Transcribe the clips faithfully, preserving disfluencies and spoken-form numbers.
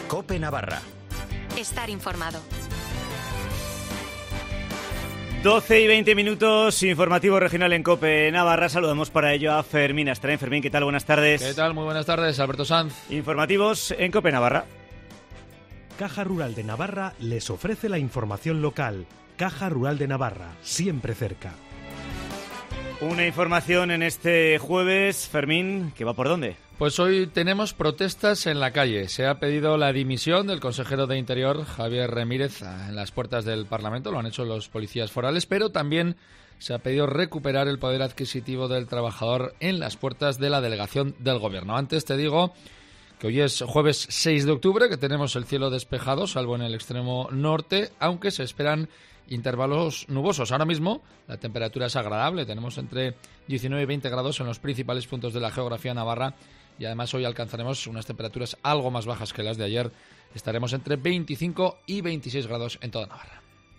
COPE Navarra. Estar informado. doce y veinte minutos, informativo regional en COPE Navarra. Saludamos para ello a Fermín Astrain. Fermín, ¿qué tal? Buenas tardes. ¿Qué tal? Muy buenas tardes, Alberto Sanz. Informativos en COPE Navarra. Caja Rural de Navarra les ofrece la información local. Caja Rural de Navarra, siempre cerca. Una información en este jueves, Fermín, ¿que va por dónde? Pues hoy tenemos protestas en la calle. Se ha pedido la dimisión del consejero de Interior, Javier Ramírez, en las puertas del Parlamento. Lo han hecho los policías forales, pero también se ha pedido recuperar el poder adquisitivo del trabajador en las puertas de la delegación del Gobierno. Antes te digo que hoy es jueves seis de octubre, que tenemos el cielo despejado, salvo en el extremo norte, aunque se esperan intervalos nubosos. Ahora mismo la temperatura es agradable, tenemos entre diecinueve y veinte grados en los principales puntos de la geografía navarra y además hoy alcanzaremos unas temperaturas algo más bajas que las de ayer. Estaremos entre veinticinco y veintiséis grados en toda Navarra.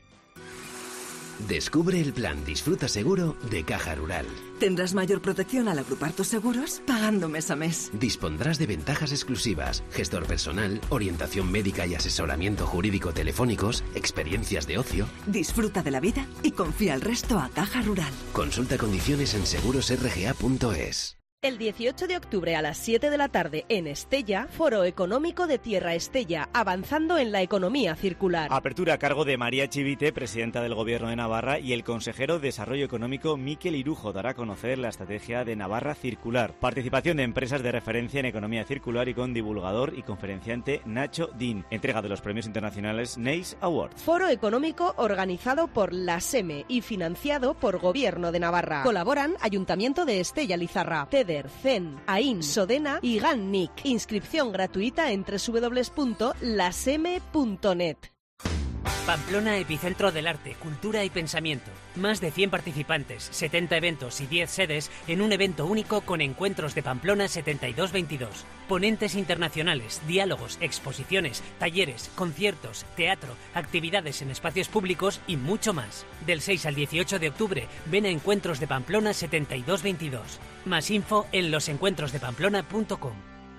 Descubre el plan Disfruta Seguro de Caja Rural. Tendrás mayor protección al agrupar tus seguros pagando mes a mes. Dispondrás de ventajas exclusivas, gestor personal, orientación médica y asesoramiento jurídico telefónicos, experiencias de ocio. Disfruta de la vida y confía el resto a Caja Rural. Consulta condiciones en seguros r g a punto es. El dieciocho de octubre a las siete de la tarde en Estella, Foro Económico de Tierra Estella, avanzando en la economía circular. Apertura a cargo de María Chivite, presidenta del Gobierno de Navarra, y el consejero de Desarrollo Económico, Miquel Irujo, dará a conocer la estrategia de Navarra Circular. Participación de empresas de referencia en economía circular y con divulgador y conferenciante Nacho Din. Entrega de los premios internacionales NACE Awards. Foro Económico organizado por la SEME y financiado por Gobierno de Navarra. Colaboran Ayuntamiento de Estella Lizarra, TEDER, C E N, AIN, Sodena y GANNIC. Inscripción gratuita en doble u doble u doble u punto laseme punto net. Pamplona, epicentro del arte, cultura y pensamiento. Más de cien participantes, setenta eventos y diez sedes en un evento único con encuentros de Pamplona setenta y dos veintidós. Ponentes internacionales, diálogos, exposiciones, talleres, conciertos, teatro, actividades en espacios públicos y mucho más. Del seis al dieciocho de octubre, ven a Encuentros de Pamplona setenta y dos veintidós. Más info en los encuentros de pamplona punto com.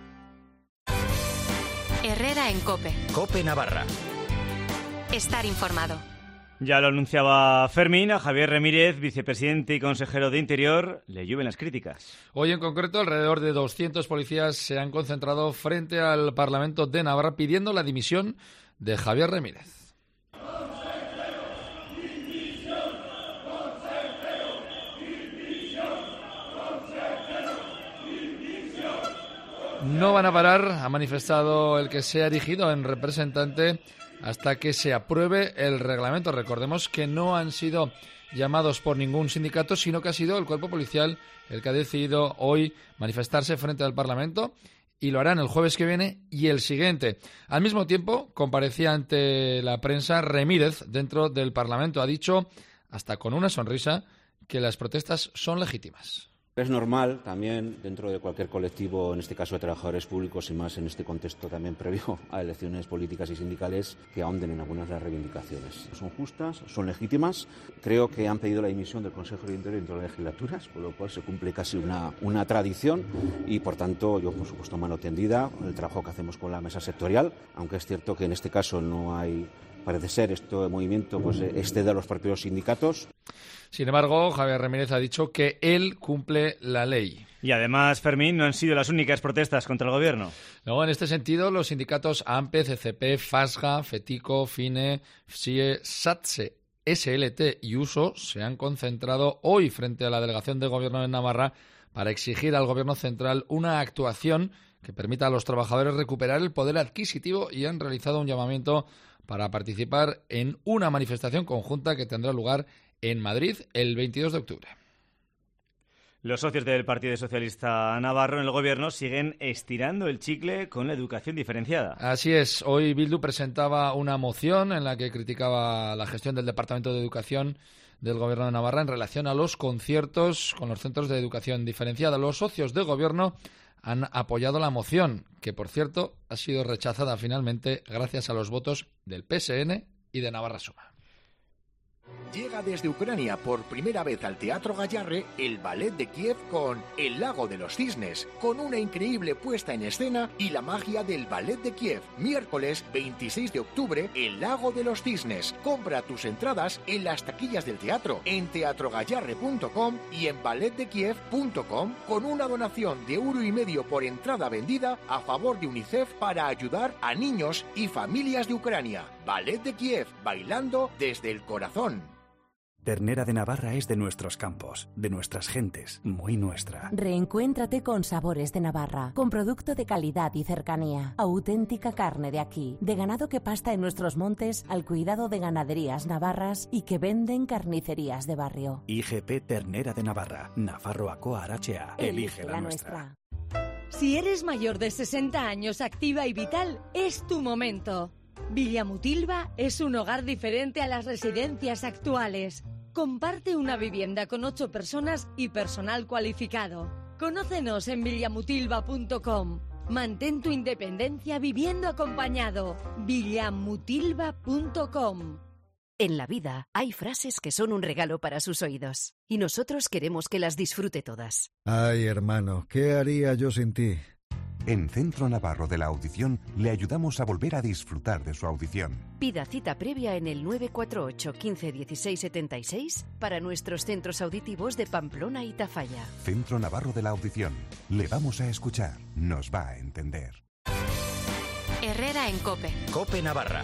Herrera en COPE. COPE Navarra. Estar informado. Ya lo anunciaba Fermín, a Javier Ramírez, vicepresidente y consejero de Interior, le llueven las críticas. Hoy en concreto, alrededor de doscientos policías se han concentrado frente al Parlamento de Navarra pidiendo la dimisión de Javier Ramírez. No van a parar, ha manifestado el que se ha erigido en representante hasta que se apruebe el reglamento. Recordemos que no han sido llamados por ningún sindicato, sino que ha sido el cuerpo policial el que ha decidido hoy manifestarse frente al Parlamento y lo harán el jueves que viene y el siguiente. Al mismo tiempo, comparecía ante la prensa Ramírez dentro del Parlamento. Ha dicho, hasta con una sonrisa, que las protestas son legítimas. Es normal también dentro de cualquier colectivo, en este caso de trabajadores públicos y más en este contexto también previo a elecciones políticas y sindicales, que ahonden en algunas de las reivindicaciones. Son justas, son legítimas. Creo que han pedido la dimisión del Consejo de Interior dentro de las legislaturas, con lo cual se cumple casi una, una tradición y, por tanto, yo, por supuesto, mano tendida el trabajo que hacemos con la mesa sectorial, aunque es cierto que en este caso no hay, parece ser, este movimiento pues excede a los propios sindicatos. Sin embargo, Javier Ramírez ha dicho que él cumple la ley. Y además, Fermín, no han sido las únicas protestas contra el Gobierno. Luego, en este sentido, los sindicatos AMPE, C C P, FASGA, FETICO, FINE, FSIE, SATSE, S L T y USO se han concentrado hoy frente a la delegación del Gobierno de Navarra para exigir al Gobierno central una actuación que permita a los trabajadores recuperar el poder adquisitivo y han realizado un llamamiento para participar en una manifestación conjunta que tendrá lugar en Madrid el veintidós de octubre. Los socios del Partido Socialista Navarro en el Gobierno siguen estirando el chicle con la educación diferenciada. Así es. Hoy Bildu presentaba una moción en la que criticaba la gestión del Departamento de Educación del Gobierno de Navarra en relación a los conciertos con los centros de educación diferenciada. Los socios de Gobierno han apoyado la moción, que, por cierto, ha sido rechazada finalmente gracias a los votos del P S N y de Navarra Suma. Llega desde Ucrania por primera vez al Teatro Gayarre el Ballet de Kiev con El Lago de los Cisnes, con una increíble puesta en escena y la magia del Ballet de Kiev. Miércoles veintiséis de octubre, El Lago de los Cisnes. Compra tus entradas en las taquillas del teatro, en teatro gayarre punto com y en ballet de kiev punto com, con una donación de euro y medio por entrada vendida a favor de UNICEF para ayudar a niños y familias de Ucrania. Ballet de Kiev, bailando desde el corazón. Ternera de Navarra es de nuestros campos, de nuestras gentes, muy nuestra. Reencuéntrate con Sabores de Navarra, con producto de calidad y cercanía. Auténtica carne de aquí, de ganado que pasta en nuestros montes al cuidado de ganaderías navarras y que venden carnicerías de barrio. I G P Ternera de Navarra, Nafarroako Arachea, elige, elige la, la nuestra. nuestra. Si eres mayor de sesenta años, activa y vital, es tu momento. Villamutilva es un hogar diferente a las residencias actuales. Comparte una vivienda con ocho personas y personal cualificado. Conócenos en villamutilva punto com. Mantén tu independencia viviendo acompañado. villamutilva punto com. En la vida hay frases que son un regalo para sus oídos. Y nosotros queremos que las disfrute todas. Ay, hermano, ¿qué haría yo sin ti? En Centro Navarro de la Audición le ayudamos a volver a disfrutar de su audición. Pida cita previa en el nueve cuatro ocho, quince, dieciséis, setenta y seis para nuestros centros auditivos de Pamplona y Tafalla. Centro Navarro de la Audición. Le vamos a escuchar. Nos va a entender. Herrera en COPE. COPE Navarra.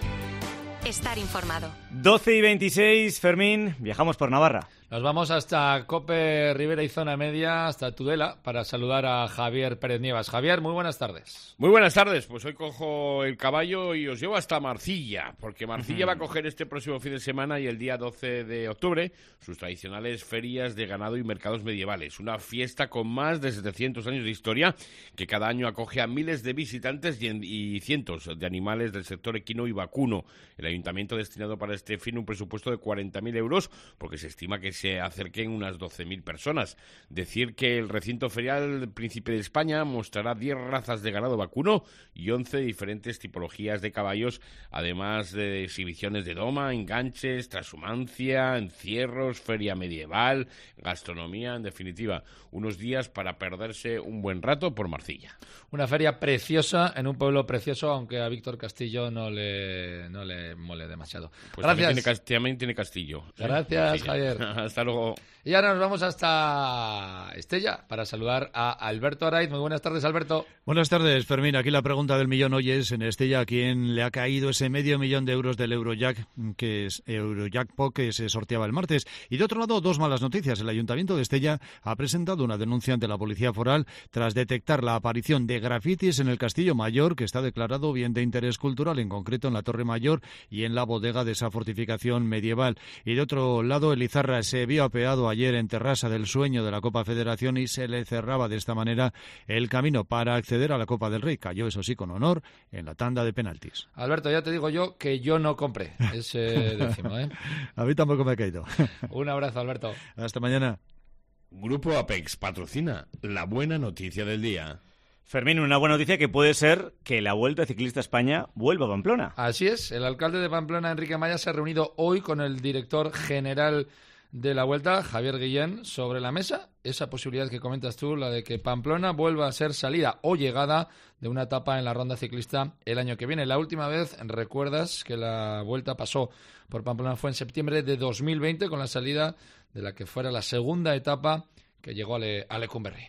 Estar informado. doce y veintiséis, Fermín, viajamos por Navarra. Nos vamos hasta COPE Ribera y Zona Media, hasta Tudela, para saludar a Javier Pérez Nievas. Javier, muy buenas tardes. Muy buenas tardes. Pues hoy cojo el caballo y os llevo hasta Marcilla, porque Marcilla uh-huh. va a coger este próximo fin de semana y el día doce de octubre sus tradicionales ferias de ganado y mercados medievales. Una fiesta con más de setecientos años de historia que cada año acoge a miles de visitantes y, en, y cientos de animales del sector equino y vacuno. El ayuntamiento ha destinado para este fin un presupuesto de cuarenta mil euros, porque se estima que se acerquen unas doce mil personas. Decir que el recinto ferial Príncipe de España mostrará diez razas de ganado vacuno y once diferentes tipologías de caballos, además de exhibiciones de doma, enganches, transhumancia, encierros, feria medieval, gastronomía, en definitiva, unos días para perderse un buen rato por Marcilla. Una feria preciosa en un pueblo precioso, aunque a Víctor Castillo no le, no le mole demasiado. Pues Gracias. También tiene, también tiene Castillo. Gracias, ¿eh? Javier. Hasta luego. Y ahora nos vamos hasta Estella para saludar a Alberto Araiz. Muy buenas tardes, Alberto. Buenas tardes, Fermín. Aquí la pregunta del millón hoy es en Estella, ¿a quién le ha caído ese medio millón de euros del Eurojack, que es Eurojackpot, que se sorteaba el martes? Y de otro lado, dos malas noticias. El Ayuntamiento de Estella ha presentado una denuncia ante la Policía Foral tras detectar la aparición de grafitis en el Castillo Mayor, que está declarado bien de interés cultural, en concreto en la Torre Mayor y en la bodega de esa fortificación medieval. Y de otro lado, el Izarra se vio apeado ayer en Terrassa del Sueño de la Copa Federación y se le cerraba de esta manera el camino para acceder a la Copa del Rey. Cayó, eso sí, con honor en la tanda de penaltis. Alberto, ya te digo yo que yo no compré ese décimo, ¿eh? A mí tampoco me ha caído. Un abrazo, Alberto. Hasta mañana. Grupo Apex patrocina la buena noticia del día. Fermín, una buena noticia que puede ser que la Vuelta Ciclista España vuelva a Pamplona. Así es, el alcalde de Pamplona, Enrique Maya, se ha reunido hoy con el director general de la Vuelta, Javier Guillén, sobre la mesa esa posibilidad que comentas tú, la de que Pamplona vuelva a ser salida o llegada de una etapa en la ronda ciclista el año que viene. La última vez, recuerdas que la Vuelta pasó por Pamplona fue en septiembre de dos mil veinte con la salida de la que fuera la segunda etapa que llegó a, Le- a Lecumberri.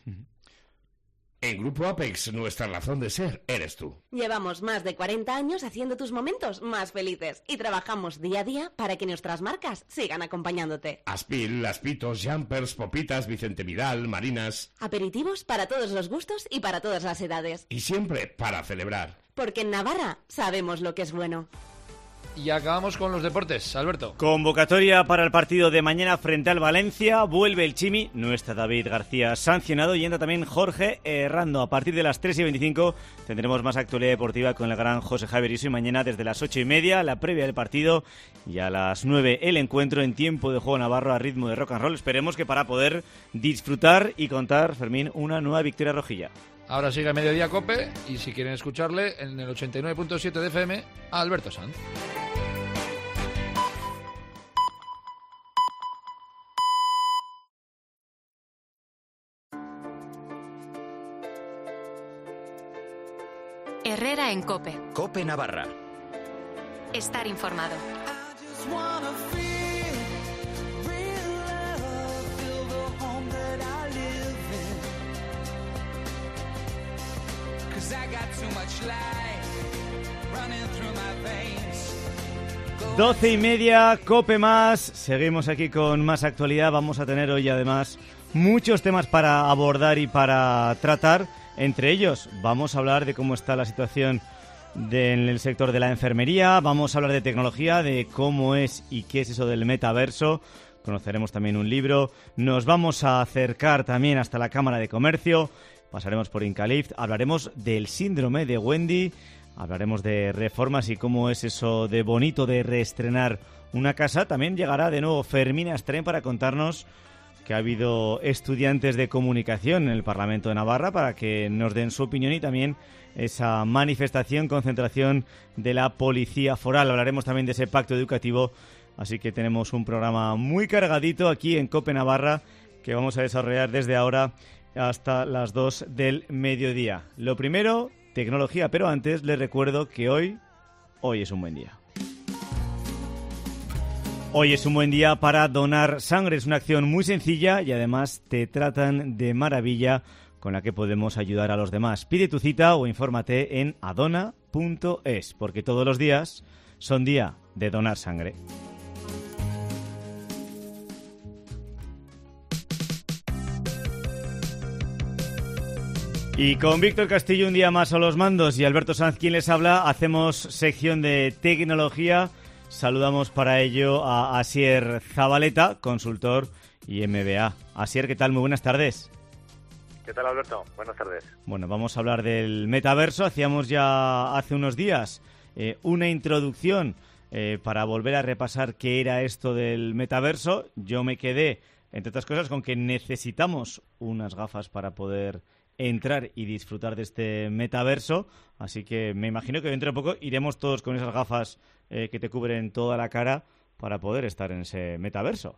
En Grupo Apex, nuestra razón de ser eres tú. Llevamos más de cuarenta años haciendo tus momentos más felices y trabajamos día a día para que nuestras marcas sigan acompañándote. Aspil, Aspitos, Jumpers, Popitas, Vicente Vidal, Marinas. Aperitivos para todos los gustos y para todas las edades. Y siempre para celebrar. Porque en Navarra sabemos lo que es bueno. Y acabamos con los deportes, Alberto. Convocatoria para el partido de mañana frente al Valencia. Vuelve el Chimi, no está David García sancionado y entra también Jorge Errando. A partir de las tres y veinticinco tendremos más actualidad deportiva con el gran José Javier Iso y mañana desde las ocho y media la previa del partido y a las nueve el encuentro en tiempo de juego navarro a ritmo de rock and roll. Esperemos que para poder disfrutar y contar, Fermín, una nueva victoria rojilla. Ahora sigue Mediodía Cope y si quieren escucharle en el ochenta y nueve punto siete de F M a Alberto Sanz. Herrera en COPE. COPE Navarra. Estar informado. Doce y media, COPE más. Seguimos aquí con más actualidad. Vamos a tener hoy además muchos temas para abordar y para tratar. Entre ellos, vamos a hablar de cómo está la situación de, en el sector de la enfermería. Vamos a hablar de tecnología, de cómo es y qué es eso del metaverso. Conoceremos también un libro. Nos vamos a acercar también hasta la Cámara de Comercio. Pasaremos por Incalift. Hablaremos del síndrome de Wendy. Hablaremos de reformas y cómo es eso de bonito de reestrenar una casa. También llegará de nuevo Fermín Astrén para contarnos que ha habido estudiantes de comunicación en el Parlamento de Navarra para que nos den su opinión y también esa manifestación, concentración de la Policía Foral. Hablaremos también de ese pacto educativo, así que tenemos un programa muy cargadito aquí en COPE Navarra que vamos a desarrollar desde ahora hasta las dos del mediodía. Lo primero, tecnología, pero antes les recuerdo que hoy, hoy es un buen día. Hoy es un buen día para donar sangre. Es una acción muy sencilla y además te tratan de maravilla con la que podemos ayudar a los demás. Pide tu cita o infórmate en adona punto es, porque todos los días son día de donar sangre. Y con Víctor Castillo un día más a los mandos y Alberto Sanz quien les habla, hacemos sección de tecnología. Saludamos para ello a Asier Zabaleta, consultor y M B A. Asier, ¿qué tal? Muy buenas tardes. ¿Qué tal, Alberto? Buenas tardes. Bueno, vamos a hablar del metaverso. Hacíamos ya hace unos días eh, una introducción eh, para volver a repasar qué era esto del metaverso. Yo me quedé, entre otras cosas, con que necesitamos unas gafas para poder entrar y disfrutar de este metaverso, así que me imagino que dentro de poco iremos todos con esas gafas eh, que te cubren toda la cara para poder estar en ese metaverso.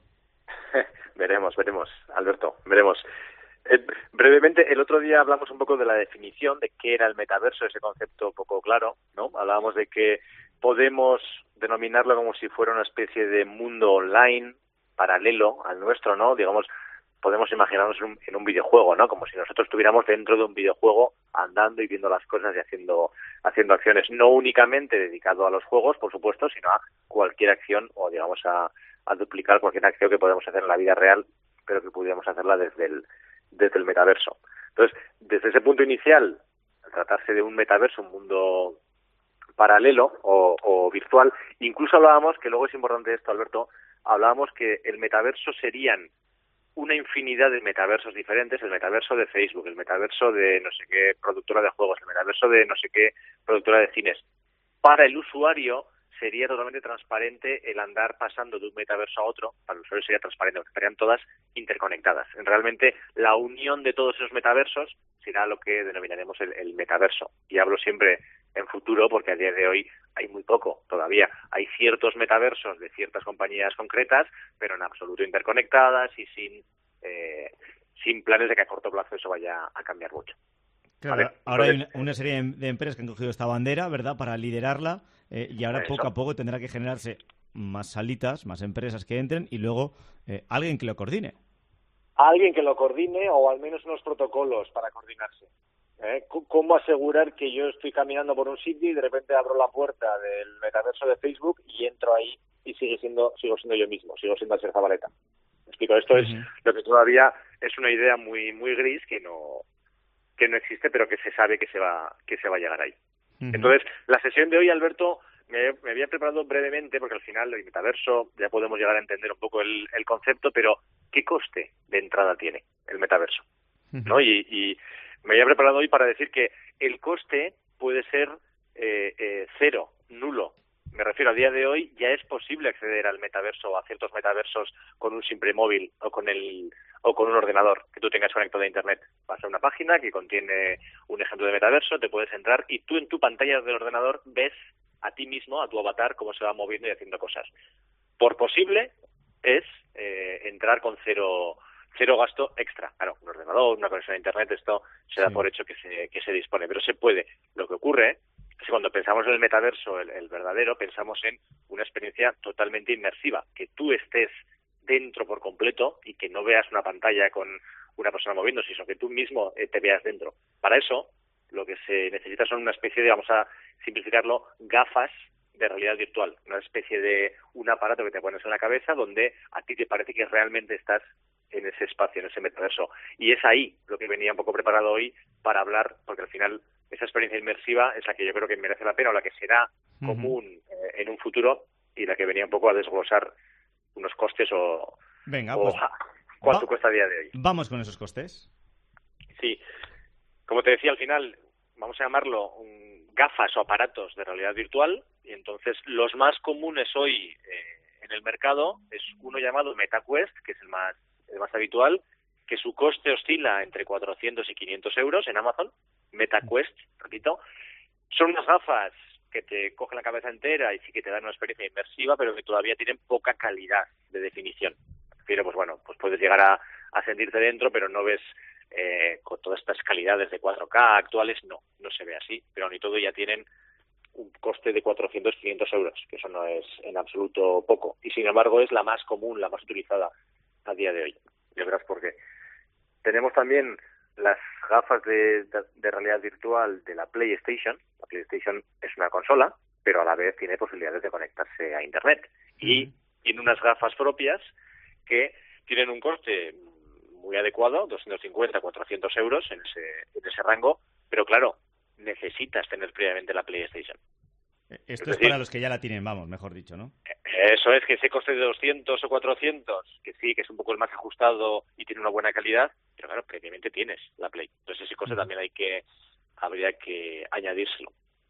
veremos, veremos, Alberto, veremos. Eh, brevemente, el otro día hablamos un poco de la definición de qué era el metaverso, ese concepto poco claro, ¿no? Hablábamos de que podemos denominarlo como si fuera una especie de mundo online paralelo al nuestro, ¿no? Digamos, podemos imaginarnos en un, en un videojuego, ¿no? Como si nosotros estuviéramos dentro de un videojuego andando y viendo las cosas y haciendo haciendo acciones, no únicamente dedicado a los juegos, por supuesto, sino a cualquier acción o, digamos, a, a duplicar cualquier acción que podemos hacer en la vida real, pero que pudiéramos hacerla desde el, desde el metaverso. Entonces, desde ese punto inicial, al tratarse de un metaverso, un mundo paralelo o, o virtual, incluso hablábamos, que luego es importante esto, Alberto, hablábamos que el metaverso serían una infinidad de metaversos diferentes, el metaverso de Facebook, el metaverso de no sé qué productora de juegos, el metaverso de no sé qué productora de cines. Para el usuario sería totalmente transparente el andar pasando de un metaverso a otro, para el usuario sería transparente, porque estarían todas interconectadas. Realmente la unión de todos esos metaversos será lo que denominaremos el, el metaverso. Y hablo siempre en futuro porque a día de hoy hay muy poco todavía. Hay ciertos metaversos de ciertas compañías concretas, pero en absoluto interconectadas y sin eh, sin planes de que a corto plazo eso vaya a cambiar mucho. Claro, ¿vale? Ahora Entonces, hay una, una serie de empresas que han cogido esta bandera, ¿verdad?, para liderarla eh, y ahora eso. poco a poco tendrá que generarse más salitas, más empresas que entren y luego eh, alguien que lo coordine. Alguien que lo coordine o al menos unos protocolos para coordinarse. ¿Eh? ¿Cómo asegurar que yo estoy caminando por un sitio y de repente abro la puerta del metaverso de Facebook y entro ahí y sigue siendo, sigo siendo yo mismo, sigo siendo Asier Zabaleta? ¿Me explico? Esto uh-huh. es lo que todavía es una idea muy muy gris que no que no existe, pero que se sabe que se va que se va a llegar ahí. Uh-huh. Entonces, la sesión de hoy, Alberto, me, me había preparado brevemente, porque al final el metaverso ya podemos llegar a entender un poco el, el concepto, pero ¿qué coste de entrada tiene el metaverso? Uh-huh. ¿No? Y, y me había preparado hoy para decir que el coste puede ser eh, eh, cero, nulo. Me refiero, a día de hoy ya es posible acceder al metaverso o a ciertos metaversos con un simple móvil o con el o con un ordenador que tú tengas conectado a internet. Vas a una página que contiene un ejemplo de metaverso, te puedes entrar y tú en tu pantalla del ordenador ves a ti mismo, a tu avatar, cómo se va moviendo y haciendo cosas. Por posible es eh, entrar con cero cero gasto extra. Claro, un ordenador, una conexión a internet, esto se da sí. por hecho que se, que se dispone, pero se puede. Lo que ocurre es que cuando pensamos en el metaverso, el, el verdadero, pensamos en una experiencia totalmente inmersiva, que tú estés dentro por completo y que no veas una pantalla con una persona moviéndose, sino que tú mismo eh, te veas dentro. Para eso, lo que se necesita son una especie de, vamos a simplificarlo, gafas de realidad virtual, una especie de un aparato que te pones en la cabeza donde a ti te parece que realmente estás en ese espacio, en ese metaverso. Y es ahí lo que venía un poco preparado hoy para hablar, porque al final esa experiencia inmersiva es la que yo creo que merece la pena o la que será uh-huh. común eh, en un futuro y la que venía un poco a desglosar unos costes o, Venga, o pues, cuánto va, cuesta a día de hoy. Vamos con esos costes. Sí, como te decía al final, vamos a llamarlo um, gafas o aparatos de realidad virtual, y entonces los más comunes hoy eh, en el mercado es uno llamado MetaQuest, que es el más, el más habitual, que su coste oscila entre cuatrocientos y quinientos euros en Amazon. MetaQuest, repito, son unas gafas que te cogen la cabeza entera y sí que te dan una experiencia inmersiva, pero que todavía tienen poca calidad de definición. Pero pues bueno, pues puedes llegar a, a sentirte dentro, pero no ves eh, con todas estas calidades de cuatro K actuales, no, no se ve así, pero ni todo ya tienen un coste de cuatrocientos, quinientos euros, que eso no es en absoluto poco, y sin embargo es la más común, la más utilizada a día de hoy. Ya verás por qué. Tenemos también las gafas de, de, de realidad virtual de la PlayStation. La PlayStation es una consola, pero a la vez tiene posibilidades de conectarse a Internet. Y tiene unas gafas propias que tienen un coste muy adecuado, doscientos cincuenta, cuatrocientos euros en ese, en ese rango, pero claro, necesitas tener previamente la PlayStation. Esto es, es decir, para los que ya la tienen, vamos, mejor dicho, ¿no? Eso es, que ese coste de doscientos o cuatrocientos, que sí, que es un poco el más ajustado y tiene una buena calidad, pero claro, previamente tienes la Play. Entonces ese coste uh-huh. también hay que, habría que añadírselo.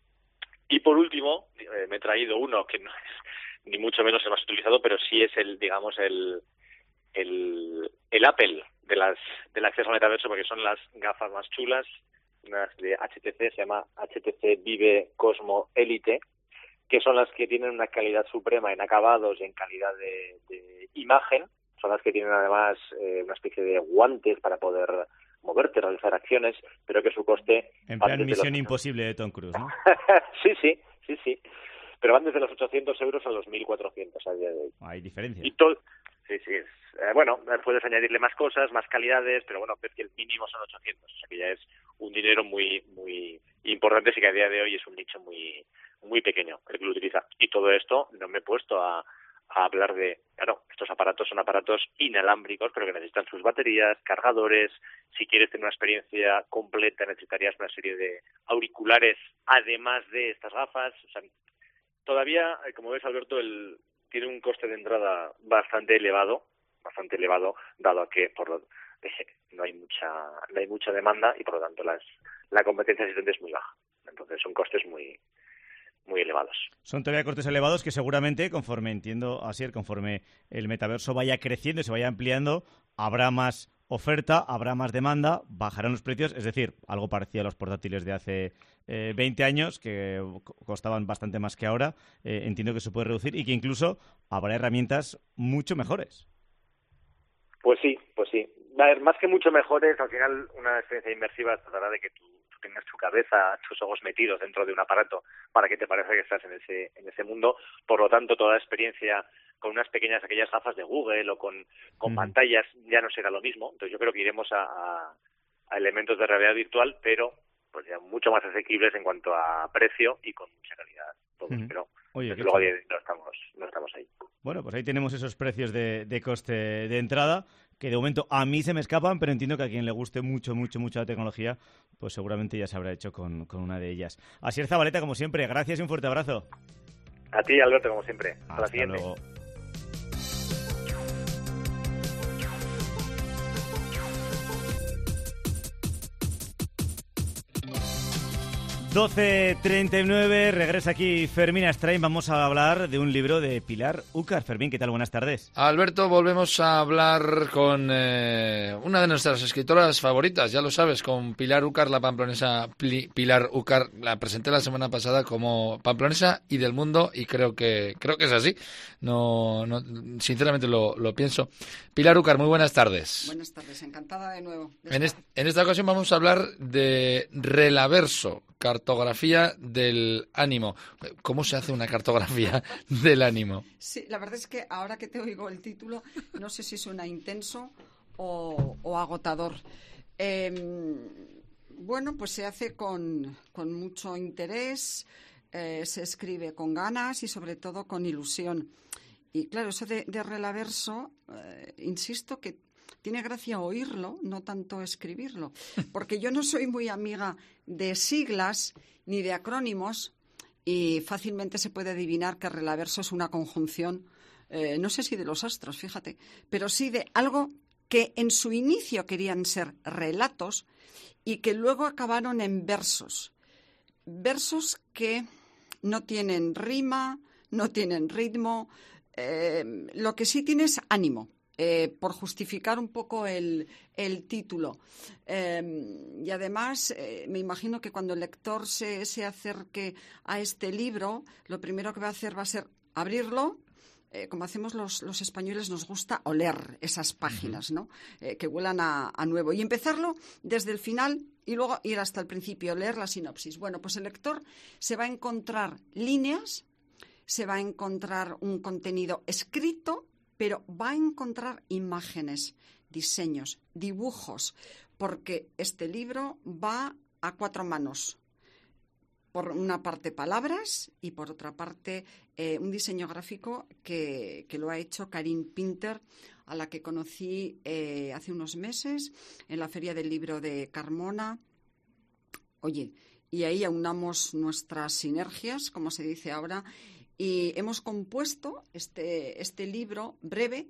Y por último, eh, me he traído uno que no es ni mucho menos el más utilizado, pero sí es el, digamos, el, el, el Apple de las, del acceso al metaverso, porque son las gafas más chulas, unas de H T C, se llama H T C Vive Cosmo Elite, que son las que tienen una calidad suprema en acabados y en calidad de, de imagen. Son las que tienen además eh, una especie de guantes para poder moverte, realizar acciones, pero que su coste... En plan Misión los... Imposible de Tom Cruise, ¿no? sí, sí, sí, sí. Pero van desde los ochocientos euros a los mil cuatrocientos a día de hoy. Hay diferencia. Y todo... Sí, sí. Es, eh, bueno, puedes añadirle más cosas, más calidades, pero bueno, ves que el mínimo son ochocientos. O sea que ya es un dinero muy muy importante, sí que a día de hoy es un nicho muy muy pequeño el que lo utiliza. Y todo esto no me he puesto a, a hablar de... Claro, estos aparatos son aparatos inalámbricos, pero que necesitan sus baterías, cargadores. Si quieres tener una experiencia completa, necesitarías una serie de auriculares, además de estas gafas. O sea, todavía, como ves, Alberto, el... tiene un coste de entrada bastante elevado, bastante elevado, dado a que por lo, eh, no hay mucha no hay mucha demanda y por lo tanto las, la competencia existente es muy baja. Entonces son costes muy muy elevados. Son todavía costes elevados que seguramente, conforme entiendo, Asier, conforme el metaverso vaya creciendo y se vaya ampliando, habrá más oferta, habrá más demanda, bajarán los precios, es decir, algo parecido a los portátiles de hace eh, veinte años, que costaban bastante más que ahora. Eh, entiendo que se puede reducir y que incluso habrá herramientas mucho mejores. Pues sí, pues sí. A ver, más que mucho mejores, al final una experiencia inmersiva tratará de que tú, tú tengas tu cabeza, tus ojos metidos dentro de un aparato para que te parezca que estás en ese en ese mundo. Por lo tanto, toda experiencia con unas pequeñas, aquellas gafas de Google o con, con mm. pantallas ya no será lo mismo. Entonces yo creo que iremos a, a, a elementos de realidad virtual, pero pues ya mucho más asequibles en cuanto a precio y con mucha calidad. Todos, mm. pero Oye, desde luego no estamos, no estamos ahí. Bueno, pues ahí tenemos esos precios de, de coste de entrada, que de momento a mí se me escapan, pero entiendo que a quien le guste mucho, mucho, mucho la tecnología, pues seguramente ya se habrá hecho con, con una de ellas. Asier Zabaleta, como siempre, gracias y un fuerte abrazo. A ti, Alberto, como siempre. Hasta, Hasta la siguiente. Luego. doce treinta y nueve, regresa aquí Fermín Astrain. Vamos a hablar de un libro de Pilar Úcar. Fermín, ¿qué tal? Buenas tardes. Alberto, volvemos a hablar con eh, una de nuestras escritoras favoritas, ya lo sabes, con Pilar Úcar, la pamplonesa. Pilar Úcar, la presenté la semana pasada como pamplonesa y del mundo, y creo que creo que es así. No, no sinceramente lo, lo pienso. Pilar Úcar, muy buenas tardes. Buenas tardes, encantada de nuevo. De en, est en esta ocasión vamos a hablar de Relaverso, cartografía del ánimo. ¿Cómo se hace una cartografía del ánimo? Sí, la verdad es que ahora que te oigo el título, no sé si suena intenso o, o agotador. Eh, bueno, pues se hace con, con mucho interés, eh, se escribe con ganas y sobre todo con ilusión. Y claro, eso de, de Relaverso, eh, insisto que tiene gracia oírlo, no tanto escribirlo, porque yo no soy muy amiga de siglas ni de acrónimos y fácilmente se puede adivinar que Relaverso es una conjunción, eh, no sé si de los astros, fíjate, pero sí de algo que en su inicio querían ser relatos y que luego acabaron en versos. Versos que no tienen rima, no tienen ritmo, eh, lo que sí tiene es ánimo. Eh, por justificar un poco el, el título. Eh, y además, eh, me imagino que cuando el lector se, se acerque a este libro, lo primero que va a hacer va a ser abrirlo. Eh, como hacemos los, los españoles, nos gusta oler esas páginas, ¿no? Eh, que huelan a, a nuevo. Y empezarlo desde el final y luego ir hasta el principio, leer la sinopsis. Bueno, pues el lector se va a encontrar líneas, se va a encontrar un contenido escrito, pero va a encontrar imágenes, diseños, dibujos, porque este libro va a cuatro manos. Por una parte palabras y por otra parte eh, un diseño gráfico que, que lo ha hecho Karin Pinter, a la que conocí eh, hace unos meses en la Feria del Libro de Carmona. Oye, y ahí aunamos nuestras sinergias, como se dice ahora, y hemos compuesto este, este libro breve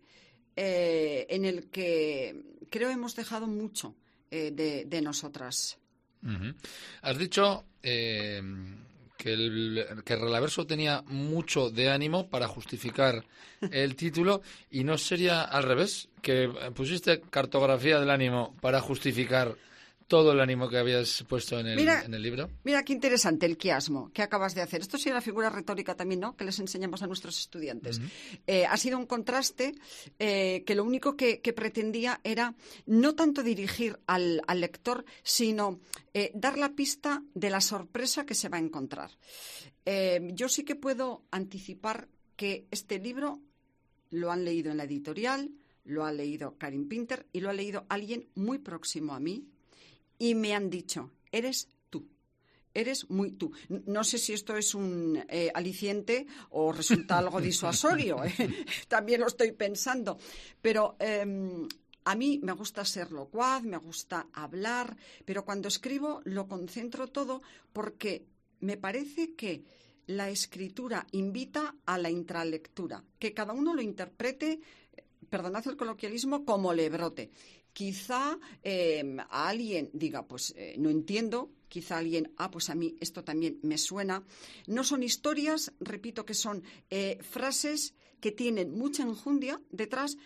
eh, en el que creo hemos dejado mucho eh, de, de nosotras. Uh-huh. Has dicho eh, que el que Relaverso tenía mucho de ánimo para justificar el título, y no sería al revés, que pusiste cartografía del ánimo para justificar todo el ánimo que habías puesto en el, mira, en el libro. Mira qué interesante el quiasmo que acabas de hacer. Esto sí la figura retórica también, ¿no?, que les enseñamos a nuestros estudiantes. Uh-huh. Eh, ha sido un contraste eh, que lo único que, que pretendía era no tanto dirigir al, al lector, sino eh, dar la pista de la sorpresa que se va a encontrar. Eh, yo sí que puedo anticipar que este libro lo han leído en la editorial, lo ha leído Karin Pinter y lo ha leído alguien muy próximo a mí. Y me han dicho, eres tú, eres muy tú. No sé si esto es un eh, aliciente o resulta algo disuasorio, ¿eh? También lo estoy pensando. Pero eh, a mí me gusta ser locuaz, me gusta hablar, pero cuando escribo lo concentro todo porque me parece que la escritura invita a la intralectura, que cada uno lo interprete, perdonad el coloquialismo, como le brote. Quizá eh, a alguien diga, pues eh, no entiendo, quizá alguien, ah, pues a mí esto también me suena. No son historias, repito que son eh, frases que tienen mucha enjundia detrás,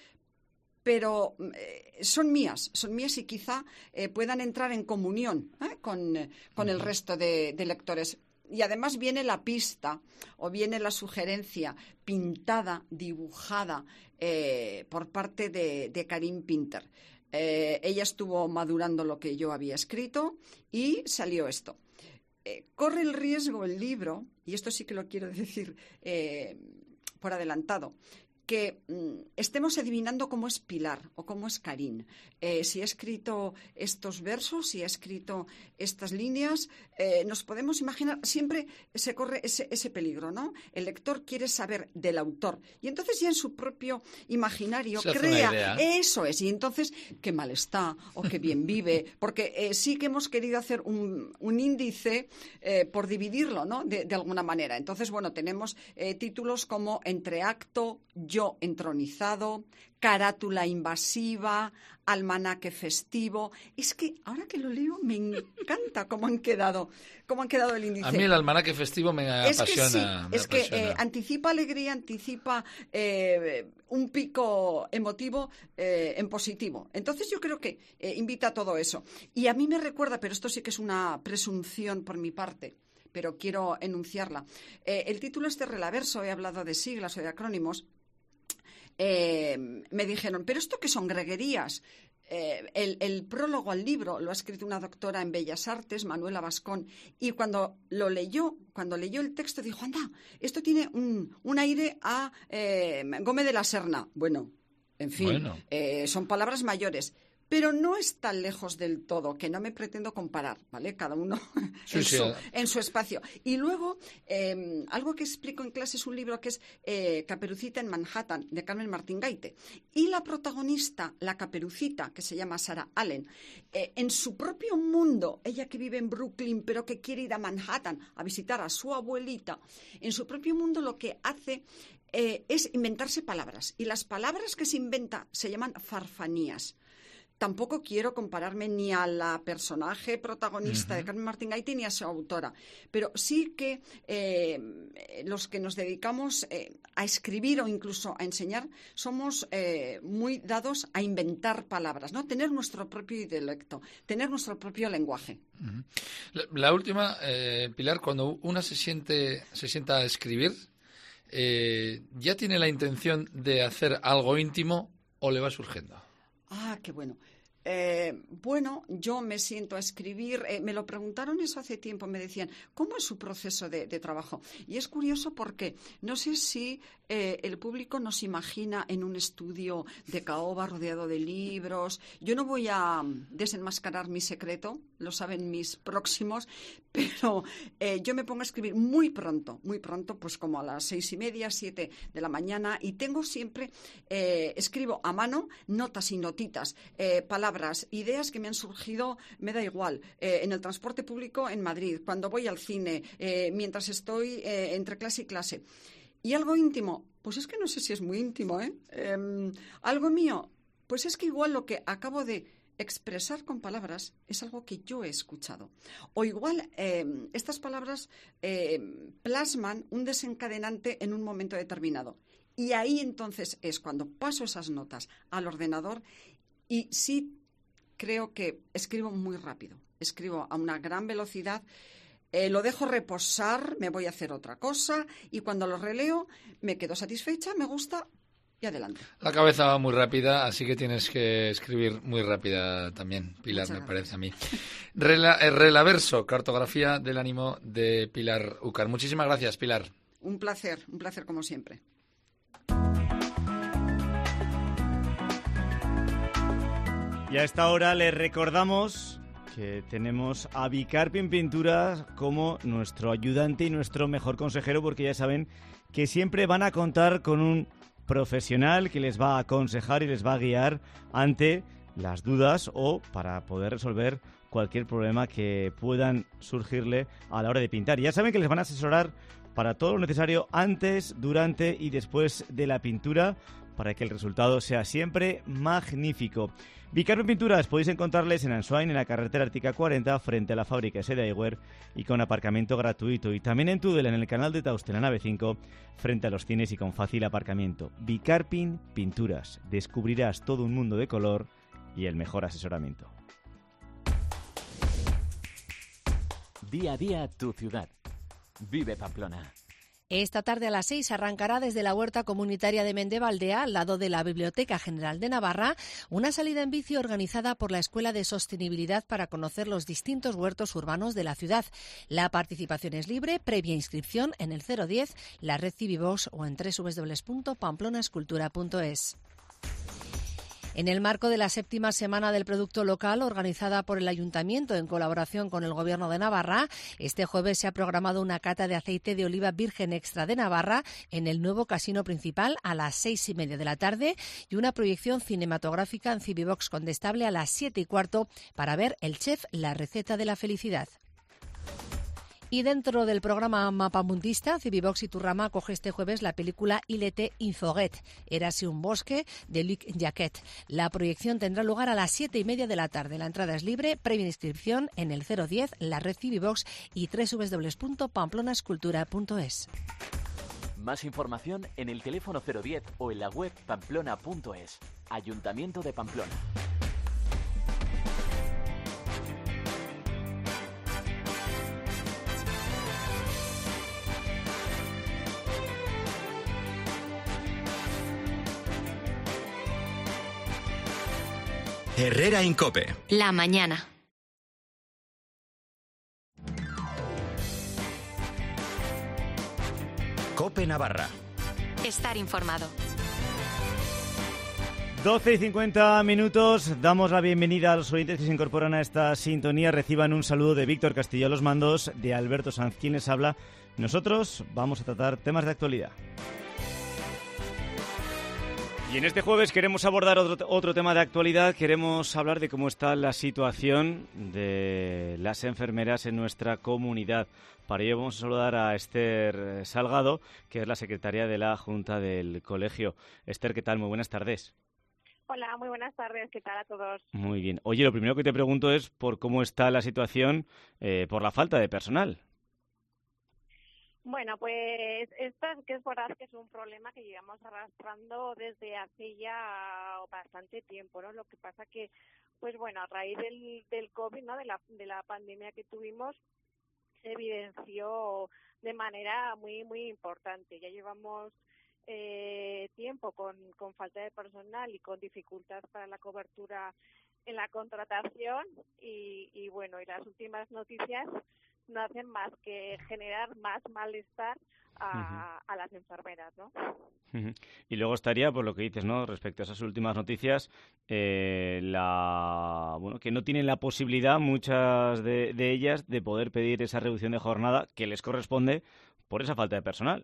pero eh, son mías, son mías y quizá eh, puedan entrar en comunión ¿eh? con, eh, con el resto de, de lectores. Y además viene la pista o viene la sugerencia pintada, dibujada eh, por parte de, de Karin Pinter. Eh, ella estuvo madurando lo que yo había escrito y salió esto. Eh, corre el riesgo el libro, y esto sí que lo quiero decir eh, por adelantado, que mm, estemos adivinando cómo es Pilar o cómo es Karin. Eh, si ha escrito estos versos, si ha escrito estas líneas, eh, nos podemos imaginar, siempre se corre ese, ese peligro, ¿no? El lector quiere saber del autor y entonces ya en su propio imaginario se crea, eso es, y entonces qué mal está o qué bien vive, porque eh, sí que hemos querido hacer un, un índice eh, por dividirlo, ¿no? De, de alguna manera. Entonces, bueno, tenemos eh, títulos como Entreacto, Yo yo entronizado, carátula invasiva, almanaque festivo. Es que ahora que lo leo me encanta cómo han quedado, cómo han quedado el índice. A mí el almanaque festivo me es apasiona. Que sí, me es apasiona. que eh, anticipa alegría, anticipa eh, un pico emotivo eh, en positivo. Entonces yo creo que eh, invita a todo eso. Y a mí me recuerda, pero esto sí que es una presunción por mi parte, pero quiero enunciarla. Eh, el título es de Relaverso, he hablado de siglas o de acrónimos. Eh, me dijeron, ¿pero esto qué son greguerías? Eh, el, el prólogo al libro lo ha escrito una doctora en Bellas Artes, Manuela Bascón, y cuando lo leyó, cuando leyó el texto, dijo, anda, esto tiene un, un aire a eh, Gómez de la Serna. Bueno, en fin, Bueno. Eh, son palabras mayores. Pero no es tan lejos del todo, que no me pretendo comparar, ¿vale? Cada uno Sí, en, sí. su, en su espacio. Y luego, eh, algo que explico en clase es un libro que es eh, Caperucita en Manhattan, de Carmen Martín Gaite. Y la protagonista, la Caperucita, que se llama Sarah Allen, eh, en su propio mundo, ella que vive en Brooklyn, pero que quiere ir a Manhattan a visitar a su abuelita, en su propio mundo lo que hace eh, es inventarse palabras. Y las palabras que se inventa se llaman farfanías. Tampoco quiero compararme ni a la personaje protagonista uh-huh. de Carmen Martín Gaite ni a su autora, pero sí que eh, los que nos dedicamos eh, a escribir o incluso a enseñar somos eh, muy dados a inventar palabras, ¿no? Tener nuestro propio dialecto, tener nuestro propio lenguaje. Uh-huh. La, la última, eh, Pilar, cuando una se siente se sienta a escribir, eh, ¿ya tiene la intención de hacer algo íntimo o le va surgiendo? Ah, qué bueno. Eh, bueno, yo me siento a escribir. Eh, me lo preguntaron eso hace tiempo. Me decían, ¿cómo es su proceso de, de trabajo? Y es curioso porque no sé si eh, el público nos imagina en un estudio de caoba rodeado de libros. Yo no voy a desenmascarar mi secreto, lo saben mis próximos, pero eh, yo me pongo a escribir muy pronto, muy pronto, pues como a las seis y media, siete de la mañana, y tengo siempre, eh, escribo a mano notas y notitas, eh, palabras, ideas que me han surgido, me da igual, eh, en el transporte público en Madrid, cuando voy al cine, eh, mientras estoy eh, entre clase y clase. Y algo íntimo, pues es que no sé si es muy íntimo, ¿eh? Eh, algo mío, pues es que igual lo que acabo de expresar con palabras es algo que yo he escuchado. O igual eh, estas palabras eh, plasman un desencadenante en un momento determinado. Y ahí entonces es cuando paso esas notas al ordenador y sí creo que escribo muy rápido. Escribo a una gran velocidad, eh, lo dejo reposar, me voy a hacer otra cosa y cuando lo releo me quedo satisfecha, me gusta y adelante. La cabeza va muy rápida, así que tienes que escribir muy rápida también, Pilar, Muchas me gracias. parece a mí. Rela, eh, Relaverso, cartografía del ánimo de Pilar Úcar. Muchísimas gracias, Pilar. Un placer, un placer como siempre. Y a esta hora les recordamos que tenemos a Bicarpin Pinturas como nuestro ayudante y nuestro mejor consejero, porque ya saben que siempre van a contar con un profesional que les va a aconsejar y les va a guiar ante las dudas o para poder resolver cualquier problema que puedan surgirle a la hora de pintar. Y ya saben que les van a asesorar para todo lo necesario antes, durante y después de la pintura para que el resultado sea siempre magnífico. Bicarpin Pinturas podéis encontrarles en Ansoain, en la carretera Ártica cuarenta, frente a la fábrica Sede Eyewear y con aparcamiento gratuito. Y también en Tudela, en el canal de Tauste, en la nave cinco, frente a los cines y con fácil aparcamiento. Bicarpin Pinturas. Descubrirás todo un mundo de color y el mejor asesoramiento. Día a día tu ciudad. Vive Pamplona. Esta tarde a las seis arrancará desde la huerta comunitaria de Mendevaldea, al lado de la Biblioteca General de Navarra, una salida en bici organizada por la Escuela de Sostenibilidad para conocer los distintos huertos urbanos de la ciudad. La participación es libre, previa inscripción en el cero diez, la red Civivox o en doble u doble u doble u punto pamplona escultura punto es. En el marco de la séptima Semana del Producto Local, organizada por el Ayuntamiento en colaboración con el Gobierno de Navarra, este jueves se ha programado una cata de aceite de oliva virgen extra de Navarra en el nuevo casino principal a las seis y media de la tarde y una proyección cinematográfica en Civivox Condestable a las siete y cuarto para ver El Chef, la receta de la felicidad. Y dentro del programa Mapamundista, Cibivox y Turrama acoge este jueves la película Il était une forêt, Érase un bosque, de Luc Jacquet. La proyección tendrá lugar a las siete y media de la tarde. La entrada es libre, previa inscripción en el cero diez, la red Cibivox y doble u doble u doble u punto pamplonascultura punto es. Más información en el teléfono cero diez o en la web pamplona punto es. Ayuntamiento de Pamplona. Herrera Incope. La mañana. Cope Navarra. Estar informado. doce y cincuenta minutos. Damos la bienvenida a los oyentes que se incorporan a esta sintonía. Reciban un saludo de Víctor Castillo a los mandos, de Alberto Sanz, quien les habla. Nosotros vamos a tratar temas de actualidad. Y en este jueves queremos abordar otro, otro tema de actualidad. Queremos hablar de cómo está la situación de las enfermeras en nuestra comunidad. Para ello vamos a saludar a Esther Salgado, que es la secretaria de la Junta del Colegio. Esther, ¿qué tal? Muy buenas tardes. Hola, muy buenas tardes. ¿Qué tal a todos? Muy bien. Oye, lo primero que te pregunto es por cómo está la situación eh, por la falta de personal. Bueno, pues esto es que es verdad que es un problema que llevamos arrastrando desde hace ya bastante tiempo, ¿no? Lo que pasa que, pues bueno, a raíz del, del COVID, ¿no? De la, de la pandemia que tuvimos, se evidenció de manera muy, muy importante. Ya llevamos eh, tiempo con, con falta de personal y con dificultad para la cobertura en la contratación y, y bueno, y las últimas noticias no hacen más que generar más malestar a, uh-huh. a las enfermeras, ¿no? Uh-huh. Y luego estaría, por lo que dices, ¿no? Respecto a esas últimas noticias, eh, la bueno, que no tienen la posibilidad, muchas de, de ellas, de poder pedir esa reducción de jornada que les corresponde por esa falta de personal.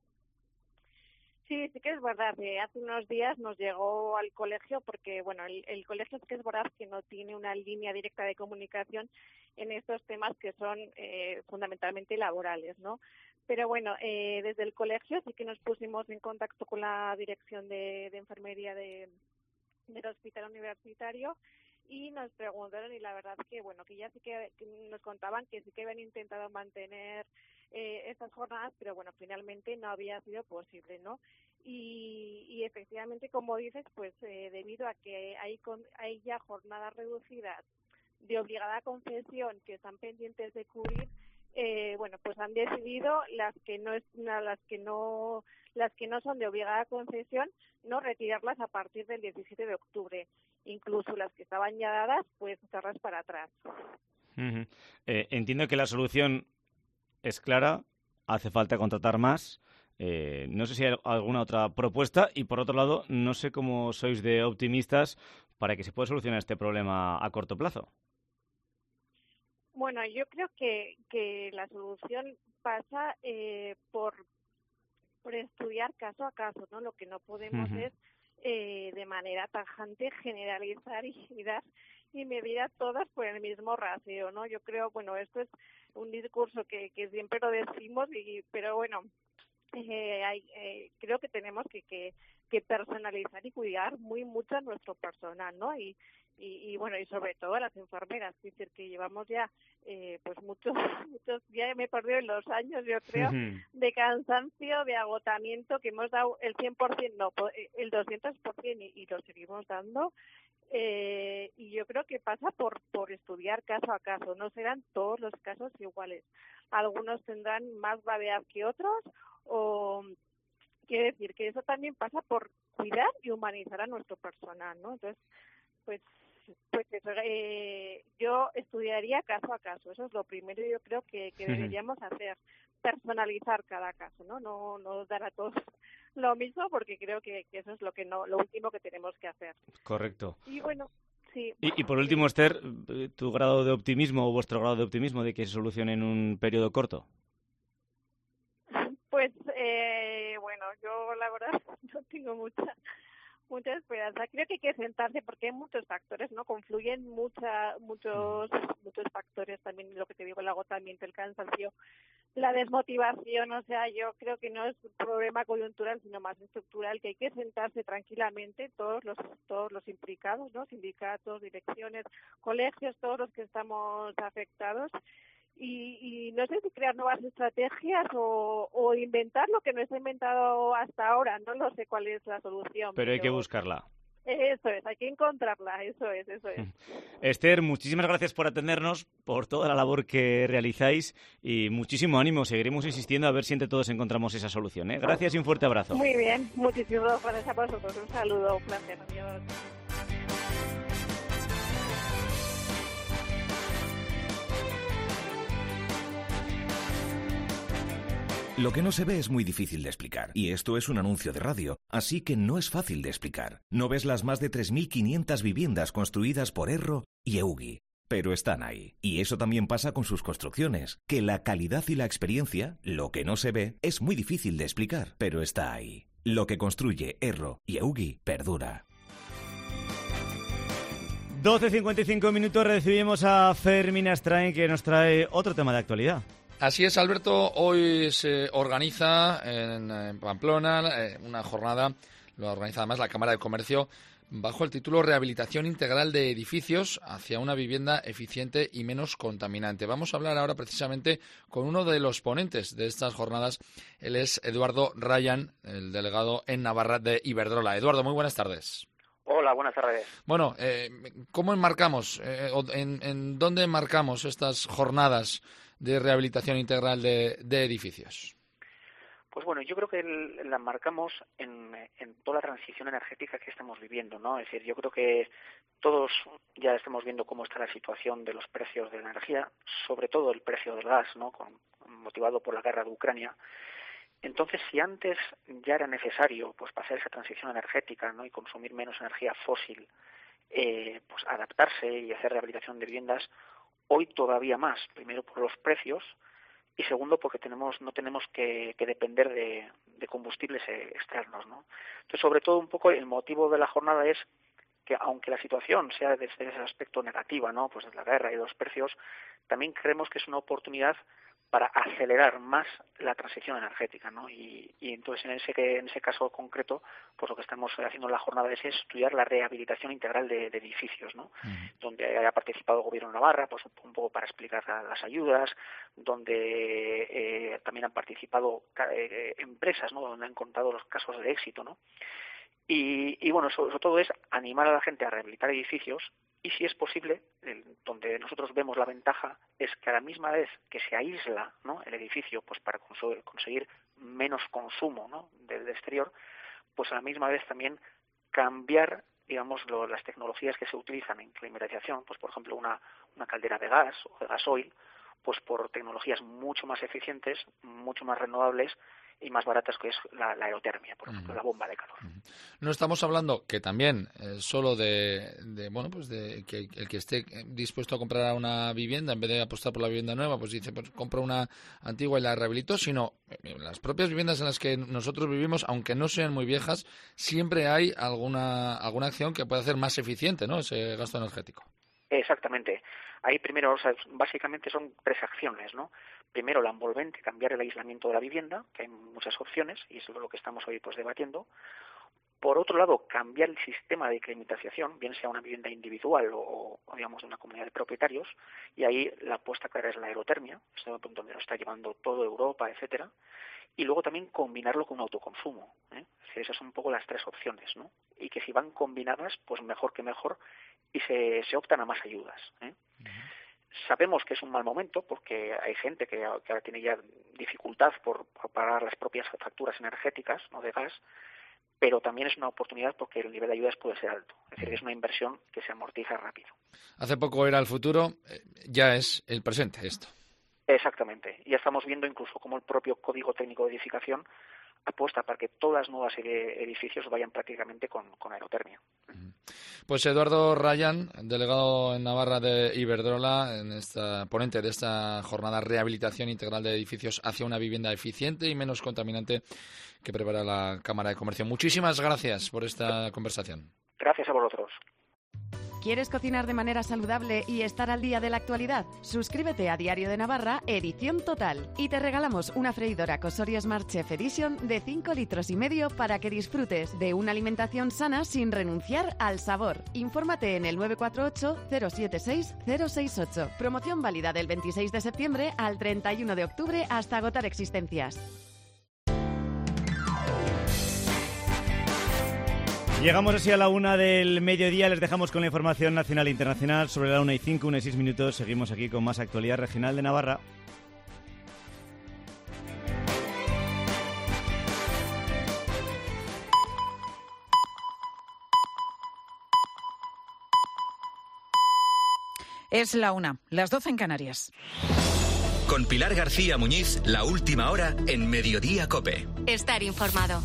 Sí, sí que es verdad. Eh, hace unos días nos llegó al colegio porque, bueno, el, el colegio es que es verdad que no tiene una línea directa de comunicación en estos temas que son eh, fundamentalmente laborales, ¿no? Pero bueno, eh, desde el colegio sí que nos pusimos en contacto con la dirección de, de enfermería de, del hospital universitario y nos preguntaron y la verdad que, bueno, que ya sí que, que nos contaban que sí que habían intentado mantener eh, estas jornadas, pero bueno, finalmente no había sido posible, ¿no? Y, y efectivamente, como dices, pues eh, debido a que hay, con, hay ya jornadas reducidas de obligada concesión que están pendientes de cubrir, eh, bueno, pues han decidido las que no es, las que no las que no son de obligada concesión no retirarlas a partir del diecisiete de octubre, incluso las que estaban ya dadas, pues echarlas para atrás. Uh-huh. Eh, entiendo que la solución es clara, hace falta contratar más. Eh, no sé si hay alguna otra propuesta y, por otro lado, no sé cómo sois de optimistas para que se pueda solucionar este problema a corto plazo. Bueno, yo creo que, que la solución pasa eh, por, por estudiar caso a caso, ¿no? Lo que no podemos uh-huh. es eh, de manera tajante generalizar y, y dar y medir a todas por el mismo rasero, ¿no? Yo creo, bueno, esto es un discurso que, que siempre lo decimos, y pero bueno, eh, hay, eh, creo que tenemos que, que, que personalizar y cuidar muy mucho a nuestro personal, ¿no? Y Y, y bueno, y sobre todo a las enfermeras, es decir, que llevamos ya eh, pues muchos, muchos, ya me he perdido en los años, yo creo, uh-huh. de cansancio, de agotamiento, que hemos dado el cien por ciento, no, el doscientos por ciento y, y lo seguimos dando, eh, y yo creo que pasa por, por estudiar caso a caso, no serán todos los casos iguales, algunos tendrán más gravedad que otros, o quiere decir que eso también pasa por cuidar y humanizar a nuestro personal, ¿no? Entonces, pues pues eso, eh, yo estudiaría caso a caso, eso es lo primero yo creo que, que deberíamos hacer, personalizar cada caso, no no no dar a todos lo mismo, porque creo que, que eso es lo que no lo último que tenemos que hacer. Correcto. Y bueno, sí. Y, y por último, Esther, tu grado de optimismo o vuestro grado de optimismo de que se solucione en un periodo corto. Pues eh, bueno, yo la verdad no tengo mucha mucha esperanza. Creo que hay que sentarse porque hay muchos factores, ¿no? Confluyen mucha, muchos, muchos factores también, lo que te digo, el agotamiento, el cansancio, la desmotivación. O sea, yo creo que no es un problema coyuntural, sino más estructural, que hay que sentarse tranquilamente todos los, todos los implicados, ¿no? Sindicatos, direcciones, colegios, todos los que estamos afectados. Y, y no sé si crear nuevas estrategias o, o inventar lo que no se ha inventado hasta ahora. No lo sé cuál es la solución. Pero, pero hay que buscarla. Eso es, hay que encontrarla, eso es, eso es. Esther, muchísimas gracias por atendernos, por toda la labor que realizáis y muchísimo ánimo. Seguiremos insistiendo a ver si entre todos encontramos esa solución, ¿eh? Gracias y un fuerte abrazo. Muy bien, muchísimas gracias a vosotros. Un saludo, un placer. Adiós. Lo que no se ve es muy difícil de explicar, y esto es un anuncio de radio, así que no es fácil de explicar. No ves las más de tres mil quinientas viviendas construidas por Erro y Eugi, pero están ahí. Y eso también pasa con sus construcciones, que la calidad y la experiencia, lo que no se ve, es muy difícil de explicar, pero está ahí. Lo que construye Erro y Eugi perdura. doce cincuenta y cinco minutos, recibimos a Fermín Astrain, que nos trae otro tema de actualidad. Así es, Alberto. Hoy se organiza en, en Pamplona eh, una jornada, lo organiza además la Cámara de Comercio, bajo el título Rehabilitación Integral de Edificios hacia una vivienda eficiente y menos contaminante. Vamos a hablar ahora precisamente con uno de los ponentes de estas jornadas. Él es Eduardo Ryan, el delegado en Navarra de Iberdrola. Eduardo, muy buenas tardes. Hola, buenas tardes. Bueno, eh, ¿cómo enmarcamos, eh, en, en dónde enmarcamos estas jornadas de rehabilitación integral de, de edificios? Pues bueno, yo creo que el, la marcamos en, en toda la transición energética que estamos viviendo, ¿no? Es decir, yo creo que todos ya estamos viendo cómo está la situación de los precios de la energía, sobre todo el precio del gas, ¿no? Con, motivado por la guerra de Ucrania. Entonces, si antes ya era necesario, pues, pasar esa transición energética, ¿no? Y consumir menos energía fósil, eh, pues, adaptarse y hacer rehabilitación de viviendas, hoy todavía más, primero por los precios y segundo porque tenemos no tenemos que, que depender de, de combustibles externos, ¿no? Entonces, sobre todo, un poco el motivo de la jornada es que, aunque la situación sea desde ese aspecto negativa, ¿no? Pues de la guerra y de los precios, también creemos que es una oportunidad para acelerar más la transición energética, ¿no? Y, y entonces en ese en ese caso concreto, pues lo que estamos haciendo en la jornada es estudiar la rehabilitación integral de, de edificios, ¿no? Uh-huh. Donde haya participado el Gobierno de Navarra, pues un, un poco para explicar la, las ayudas, donde eh, también han participado eh, empresas, ¿no? Donde han contado los casos de éxito, ¿no? Y, y bueno, sobre, sobre todo es animar a la gente a rehabilitar edificios. Y si es posible, el, donde nosotros vemos la ventaja es que a la misma vez que se aísla, ¿no? El edificio, pues para conseguir, conseguir menos consumo, ¿no? del exterior, pues a la misma vez también cambiar, digamos, lo, las tecnologías que se utilizan en climatización, pues por ejemplo una, una caldera de gas o de gasoil, pues por tecnologías mucho más eficientes, mucho más renovables y más baratas, que es la, la aerotermia, por ejemplo, uh-huh. la bomba de calor. Uh-huh. No estamos hablando que también eh, solo de, de, bueno, pues de que el que esté dispuesto a comprar una vivienda, en vez de apostar por la vivienda nueva, pues dice, pues compro una antigua y la rehabilito, sino en las propias viviendas en las que nosotros vivimos, aunque no sean muy viejas, siempre hay alguna alguna acción que puede hacer más eficiente, ¿no?, ese gasto energético. Exactamente. Ahí primero, o sea, básicamente son tres acciones, ¿no? Primero, la envolvente, cambiar el aislamiento de la vivienda, que hay muchas opciones, y eso es lo que estamos hoy pues debatiendo. Por otro lado, cambiar el sistema de climatización, bien sea una vivienda individual o, o digamos, de una comunidad de propietarios, y ahí la apuesta clara es la aerotermia, es donde nos está llevando toda Europa, etcétera. Y luego también combinarlo con un autoconsumo, ¿eh? Es decir, esas son un poco las tres opciones, ¿no? Y que si van combinadas, pues mejor que mejor, y se, se optan a más ayudas, ¿eh? Uh-huh. Sabemos que es un mal momento porque hay gente que, que ahora tiene ya dificultad por, por pagar las propias facturas energéticas, ¿no?, de gas, pero también es una oportunidad porque el nivel de ayudas puede ser alto. Es decir, es una inversión que se amortiza rápido. Hace poco era el futuro, ya es el presente esto. Exactamente. Ya estamos viendo incluso cómo el propio Código Técnico de Edificación apuesta para que todas las nuevas edificios vayan prácticamente con, con aerotermia. Pues Eduardo Rayán, delegado en Navarra de Iberdrola, en esta ponente de esta jornada Rehabilitación Integral de Edificios hacia una vivienda eficiente y menos contaminante que prepara la Cámara de Comercio. Muchísimas gracias por esta conversación. Gracias a vosotros. ¿Quieres cocinar de manera saludable y estar al día de la actualidad? Suscríbete a Diario de Navarra, edición total, y te regalamos una freidora Cosorio Smart Chef Edition de cinco litros y medio para que disfrutes de una alimentación sana sin renunciar al sabor. Infórmate en el nueve cuatro ocho, cero siete seis, cero seis ocho. Promoción válida del veintiséis de septiembre al treinta y uno de octubre hasta agotar existencias. Llegamos así a la una del mediodía, les dejamos con la información nacional e internacional sobre la una y cinco, una y seis minutos. Seguimos aquí con más actualidad regional de Navarra. Es la una, las doce en Canarias. Con Pilar García Muñiz, la última hora en Mediodía COPE. Estar informado.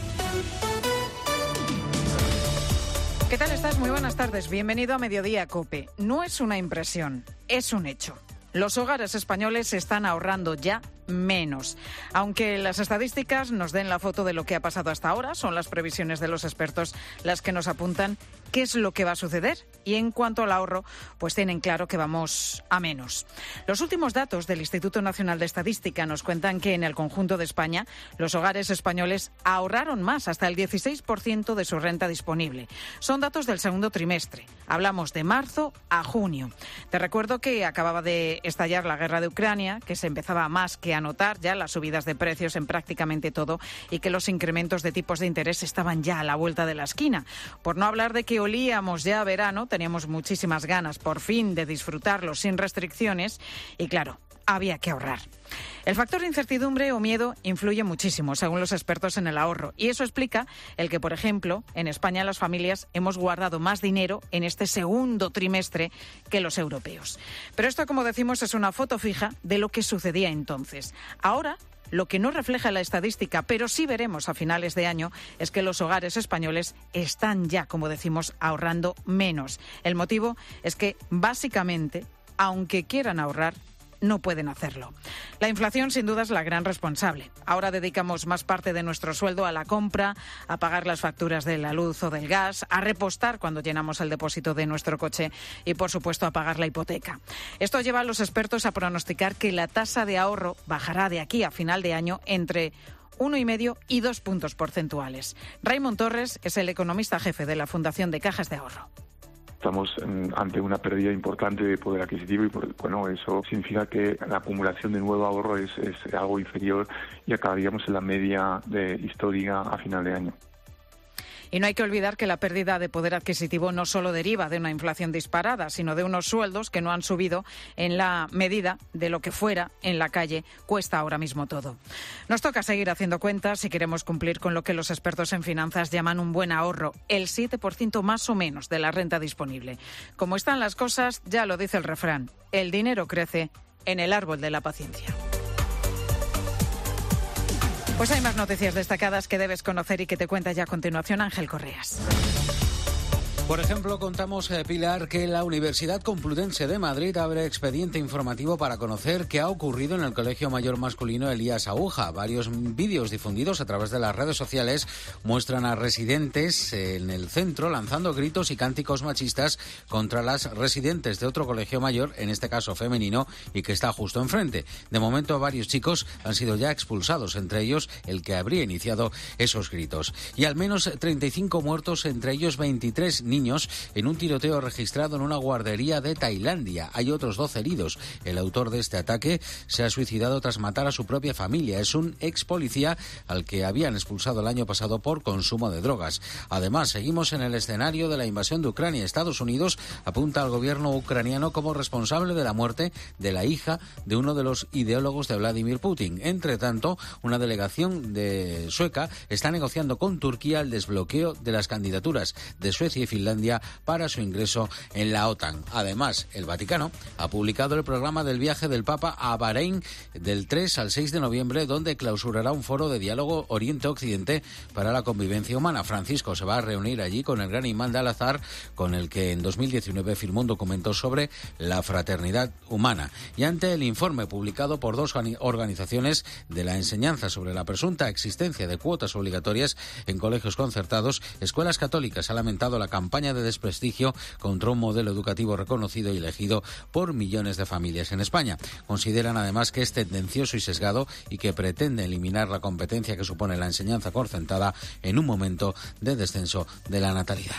¿Qué tal estás? Muy buenas tardes. Bienvenido a Mediodía COPE. No es una impresión, es un hecho. Los hogares españoles están ahorrando ya menos. Aunque las estadísticas nos den la foto de lo que ha pasado hasta ahora, son las previsiones de los expertos las que nos apuntan qué es lo que va a suceder. Y en cuanto al ahorro, pues tienen claro que vamos a menos. Los últimos datos del Instituto Nacional de Estadística nos cuentan que en el conjunto de España los hogares españoles ahorraron más, hasta el dieciséis por ciento de su renta disponible. Son datos del segundo trimestre. Hablamos de marzo a junio. Te recuerdo que acababa de estallar la guerra de Ucrania, que se empezaba más que a notar ya las subidas de precios en prácticamente todo y que los incrementos de tipos de interés estaban ya a la vuelta de la esquina. Por no hablar de que olíamos ya a verano, teníamos muchísimas ganas por fin de disfrutarlo sin restricciones y claro, había que ahorrar. El factor de incertidumbre o miedo influye muchísimo, según los expertos, en el ahorro. Y eso explica el que, por ejemplo, en España las familias hemos guardado más dinero en este segundo trimestre que los europeos. Pero esto, como decimos, es una foto fija de lo que sucedía entonces. Ahora, lo que no refleja la estadística, pero sí veremos a finales de año, es que los hogares españoles están ya, como decimos, ahorrando menos. El motivo es que, básicamente, aunque quieran ahorrar, no pueden hacerlo. La inflación, sin duda, es la gran responsable. Ahora dedicamos más parte de nuestro sueldo a la compra, a pagar las facturas de la luz o del gas, a repostar cuando llenamos el depósito de nuestro coche y, por supuesto, a pagar la hipoteca. Esto lleva a los expertos a pronosticar que la tasa de ahorro bajará de aquí a final de año entre uno coma cinco y dos puntos porcentuales. Raymond Torres es el economista jefe de la Fundación de Cajas de Ahorro. Estamos ante una pérdida importante de poder adquisitivo y, bueno, eso significa que la acumulación de nuevo ahorro es, es algo inferior y acabaríamos en la media de histórica a final de año. Y no hay que olvidar que la pérdida de poder adquisitivo no solo deriva de una inflación disparada, sino de unos sueldos que no han subido en la medida de lo que fuera en la calle cuesta ahora mismo todo. Nos toca seguir haciendo cuentas si queremos cumplir con lo que los expertos en finanzas llaman un buen ahorro, el siete por ciento más o menos de la renta disponible. Como están las cosas, ya lo dice el refrán, el dinero crece en el árbol de la paciencia. Pues hay más noticias destacadas que debes conocer y que te cuenta ya a continuación Ángel Correas. Por ejemplo, contamos, eh, Pilar, que la Universidad Complutense de Madrid abre expediente informativo para conocer qué ha ocurrido en el Colegio Mayor Masculino Elías Aguja. Varios vídeos difundidos a través de las redes sociales muestran a residentes en el centro lanzando gritos y cánticos machistas contra las residentes de otro colegio mayor, en este caso femenino, y que está justo enfrente. De momento, varios chicos han sido ya expulsados, entre ellos el que habría iniciado esos gritos. Y al menos treinta y cinco muertos, entre ellos veintitrés niños. niños en un tiroteo registrado en una guardería de Tailandia. Hay otros doce heridos. El autor de este ataque se ha suicidado tras matar a su propia familia. Es un ex policía al que habían expulsado el año pasado por consumo de drogas. Además, seguimos en el escenario de la invasión de Ucrania. Estados Unidos apunta al gobierno ucraniano como responsable de la muerte de la hija de uno de los ideólogos de Vladimir Putin. Entre tanto, una delegación de sueca está negociando con Turquía el desbloqueo de las candidaturas de Suecia y Finlandia Finlandia para su ingreso en la OTAN. Además, el Vaticano ha publicado el programa del viaje del Papa a Bahrein del tres al seis de noviembre, donde clausurará un foro de diálogo Oriente-Occidente para la convivencia humana. Francisco se va a reunir allí con el gran imán de Al-Azhar, con el que en dos mil diecinueve firmó un documento sobre la fraternidad humana. Y ante el informe publicado por dos organizaciones de la enseñanza sobre la presunta existencia de cuotas obligatorias en colegios concertados, Escuelas Católicas ha lamentado la campaña de desprestigio contra un modelo educativo reconocido y elegido por millones de familias en España. Consideran además que es tendencioso y sesgado y que pretende eliminar la competencia que supone la enseñanza concertada en un momento de descenso de la natalidad.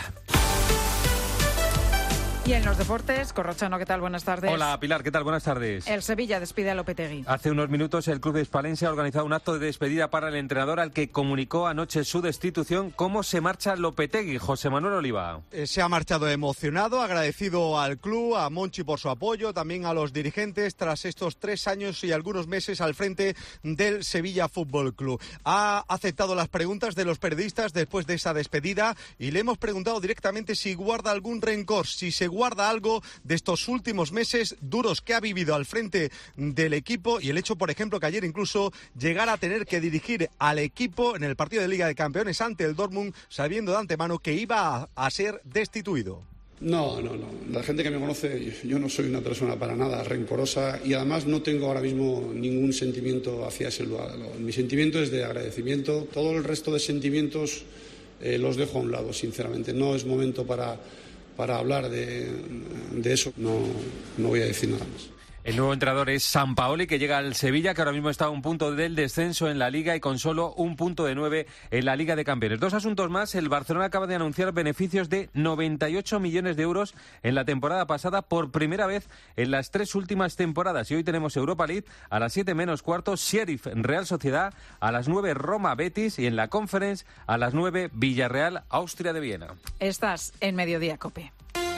Y en los deportes, Corrochano, ¿qué tal? Buenas tardes. Hola, Pilar, ¿qué tal? Buenas tardes. El Sevilla despide a Lopetegui. Hace unos minutos el club hispalense ha organizado un acto de despedida para el entrenador, al que comunicó anoche su destitución. ¿Cómo se marcha Lopetegui? José Manuel Oliva. Eh, se ha marchado emocionado, agradecido al club, a Monchi por su apoyo, también a los dirigentes tras estos tres años y algunos meses al frente del Sevilla Fútbol Club. Ha aceptado las preguntas de los periodistas después de esa despedida y le hemos preguntado directamente si guarda algún rencor, si se guarda algo de estos últimos meses duros que ha vivido al frente del equipo y el hecho, por ejemplo, que ayer incluso llegara a tener que dirigir al equipo en el partido de Liga de Campeones ante el Dortmund, sabiendo de antemano que iba a, a ser destituido. No, no, no. La gente que me conoce, yo no soy una persona para nada rencorosa y además no tengo ahora mismo ningún sentimiento hacia ese lugar. Mi sentimiento es de agradecimiento. Todo el resto de sentimientos eh, los dejo a un lado, sinceramente. No es momento para... Para hablar de, de eso, no, no voy a decir nada más. El nuevo entrenador es Sampaoli, que llega al Sevilla, que ahora mismo está a un punto del descenso en la Liga y con solo un punto de nueve en la Liga de Campeones. Dos asuntos más. El Barcelona acaba de anunciar beneficios de noventa y ocho millones de euros en la temporada pasada, por primera vez en las tres últimas temporadas. Y hoy tenemos Europa League a las siete menos cuarto, Sheriff Real Sociedad, a las nueve Roma Betis y en la Conference a las nueve Villarreal Austria de Viena. Estás en Mediodía COPE.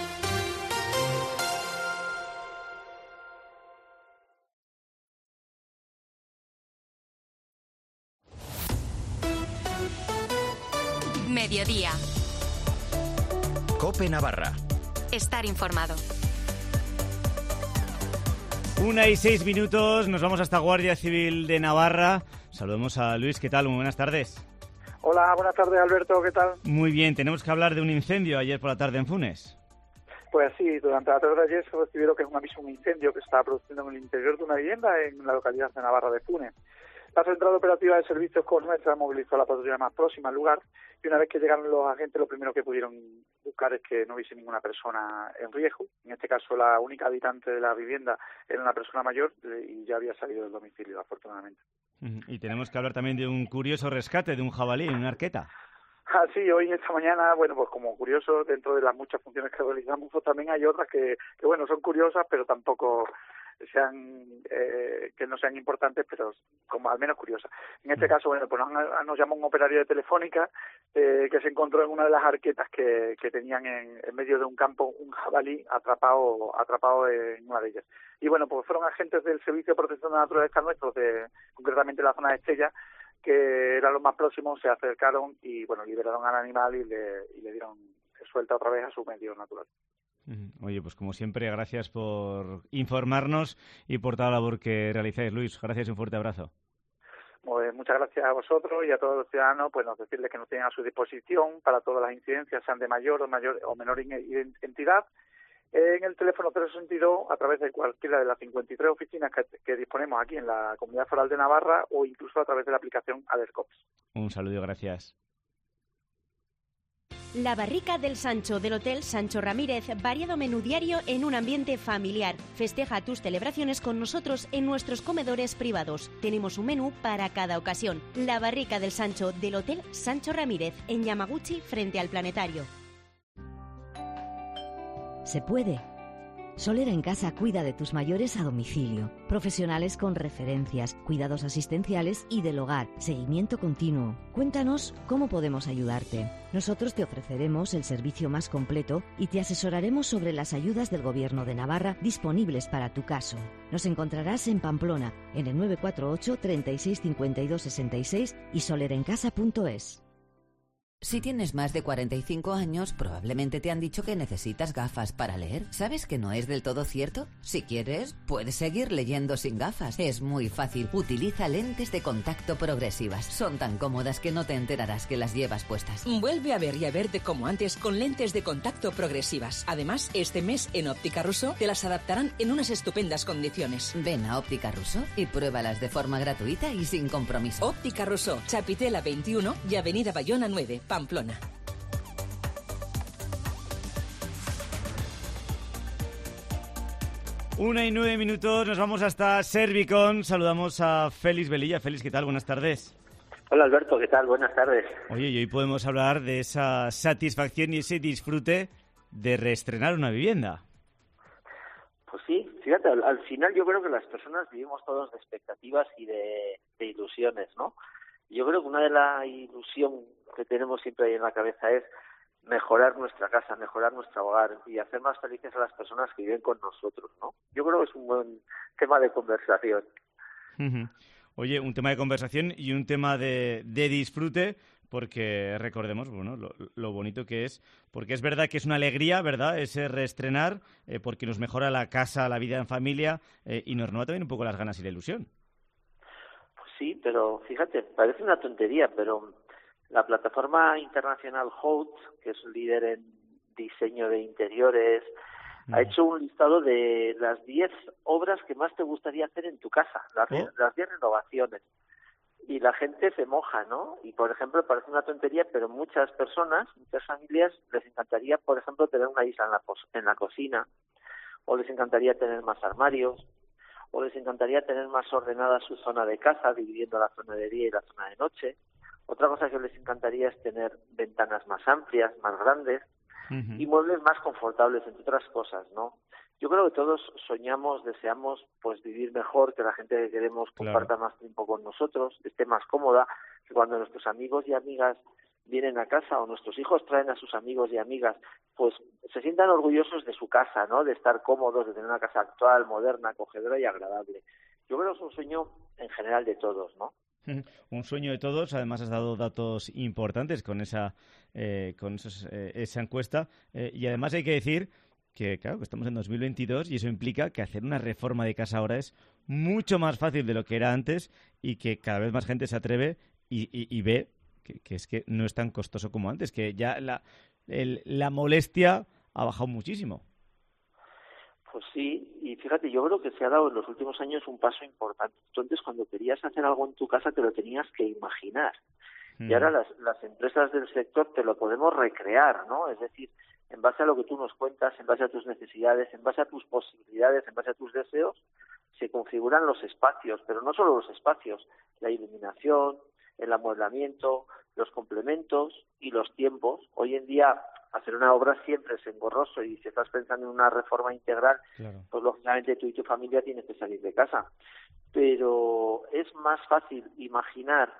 Mediodía. COPE Navarra. Estar informado. Una y seis minutos, nos vamos hasta Guardia Civil de Navarra. Saludamos a Luis, ¿qué tal? Muy buenas tardes. Hola, buenas tardes, Alberto, ¿qué tal? Muy bien, tenemos que hablar de un incendio ayer por la tarde en Funes. Pues sí, durante la tarde de ayer se recibió lo que es un aviso de un incendio que se estaba produciendo en el interior de una vivienda en la localidad de Navarra de Funes. La central operativa de servicios con nuestra movilizó a la patrulla más próxima al lugar y una vez que llegaron los agentes lo primero que pudieron buscar es que no hubiese ninguna persona en riesgo. En este caso la única habitante de la vivienda era una persona mayor y ya había salido del domicilio, afortunadamente. Y tenemos que hablar también de un curioso rescate de un jabalí en una arqueta. Ah, sí, hoy, esta mañana, bueno, pues como curioso, dentro de las muchas funciones que realizamos, pues también hay otras que, que bueno, son curiosas, pero tampoco sean eh, que no sean importantes, pero como al menos curiosas. En este caso, bueno, pues nos, nos llamó un operario de Telefónica eh, que se encontró en una de las arquetas que, que tenían en, en medio de un campo un jabalí atrapado atrapado en una de ellas. Y bueno, pues fueron agentes del Servicio de Protección de la Naturaleza nuestros, de, concretamente la zona de Estella, que eran los más próximos, se acercaron y bueno, liberaron al animal y le, y le dieron suelta otra vez a su medio natural. Oye, pues como siempre, gracias por informarnos y por toda la labor que realizáis, Luis. Gracias y un fuerte abrazo. Pues muchas gracias a vosotros y a todos los ciudadanos, pues nos decirles que nos tienen a su disposición para todas las incidencias, sean de mayor o mayor o menor entidad, en el teléfono cero sesenta y dos a través de cualquiera de las cincuenta y tres oficinas que, que disponemos aquí en la Comunidad Foral de Navarra o incluso a través de la aplicación ADERCOPS. Un saludo, gracias. La Barrica del Sancho del Hotel Sancho Ramírez, variado menú diario en un ambiente familiar. Festeja tus celebraciones con nosotros en nuestros comedores privados. Tenemos un menú para cada ocasión. La Barrica del Sancho del Hotel Sancho Ramírez, en Yamaguchi, frente al Planetario. Se puede. Solera en Casa cuida de tus mayores a domicilio. Profesionales con referencias, cuidados asistenciales y del hogar, seguimiento continuo. Cuéntanos cómo podemos ayudarte. Nosotros te ofreceremos el servicio más completo y te asesoraremos sobre las ayudas del Gobierno de Navarra disponibles para tu caso. Nos encontrarás en Pamplona, en el nueve cuatro ocho, treinta y seis, cincuenta y dos, sesenta y seis y solera en casa punto es. Si tienes más de cuarenta y cinco años, probablemente te han dicho que necesitas gafas para leer. ¿Sabes que no es del todo cierto? Si quieres, puedes seguir leyendo sin gafas. Es muy fácil. Utiliza lentes de contacto progresivas. Son tan cómodas que no te enterarás que las llevas puestas. Vuelve a ver y a verte como antes con lentes de contacto progresivas. Además, este mes en Óptica Rousseau te las adaptarán en unas estupendas condiciones. Ven a Óptica Rousseau y pruébalas de forma gratuita y sin compromiso. Óptica Rousseau, Chapitela veintiuno y Avenida Bayona nueve. Pamplona. Una y nueve minutos, nos vamos hasta Servicon. Saludamos a Félix Velilla. Félix, ¿qué tal? Buenas tardes. Hola Alberto, ¿qué tal? Buenas tardes. Oye, y hoy podemos hablar de esa satisfacción y ese disfrute de reestrenar una vivienda. Pues sí, fíjate, al, al final yo creo que las personas vivimos todos de expectativas y de, de ilusiones, ¿no? Yo creo que una de las ilusión que tenemos siempre ahí en la cabeza es mejorar nuestra casa, mejorar nuestro hogar y hacer más felices a las personas que viven con nosotros, ¿no? Yo creo que es un buen tema de conversación. Uh-huh. Oye, un tema de conversación y un tema de, de disfrute, porque recordemos, bueno, lo, lo bonito que es, porque es verdad que es una alegría, ¿verdad?, ese reestrenar, eh, porque nos mejora la casa, la vida en familia eh, y nos renueva también un poco las ganas y la ilusión. Sí, pero fíjate, parece una tontería, pero la plataforma internacional Hout, que es un líder en diseño de interiores, mm. ha hecho un listado de las diez obras que más te gustaría hacer en tu casa, las oh. las diez renovaciones. Y la gente se moja, ¿no? Y, por ejemplo, parece una tontería, pero muchas personas, muchas familias, les encantaría, por ejemplo, tener una isla en la, en la cocina, o les encantaría tener más armarios, o les encantaría tener más ordenada su zona de casa, dividiendo la zona de día y la zona de noche. Otra cosa que les encantaría es tener ventanas más amplias, más grandes, uh-huh. y muebles más confortables, entre otras cosas, ¿no? Yo creo que todos soñamos, deseamos pues vivir mejor, que la gente que queremos comparta claro. más tiempo con nosotros, esté más cómoda, que cuando nuestros amigos y amigas vienen a casa o nuestros hijos traen a sus amigos y amigas, pues se sientan orgullosos de su casa, ¿no? De estar cómodos, de tener una casa actual, moderna, acogedora y agradable. Yo creo que es un sueño en general de todos, ¿no? Un sueño de todos. Además has dado datos importantes con esa eh, con esos, eh, esa encuesta eh, y además hay que decir que claro que estamos en dos mil veintidós y eso implica que hacer una reforma de casa ahora es mucho más fácil de lo que era antes y que cada vez más gente se atreve y, y, y ve que, que es que no es tan costoso como antes, que ya la, el, la molestia ha bajado muchísimo. Pues sí, y fíjate, yo creo que se ha dado en los últimos años un paso importante. Tú antes cuando querías hacer algo en tu casa te lo tenías que imaginar. Mm. Y ahora las, las empresas del sector te lo podemos recrear, ¿no? Es decir, en base a lo que tú nos cuentas, en base a tus necesidades, en base a tus posibilidades, en base a tus deseos, se configuran los espacios, pero no solo los espacios, la iluminación, el amueblamiento, los complementos y los tiempos. Hoy en día hacer una obra siempre es engorroso y si estás pensando en una reforma integral, claro. pues lógicamente tú y tu familia tienes que salir de casa. Pero es más fácil imaginar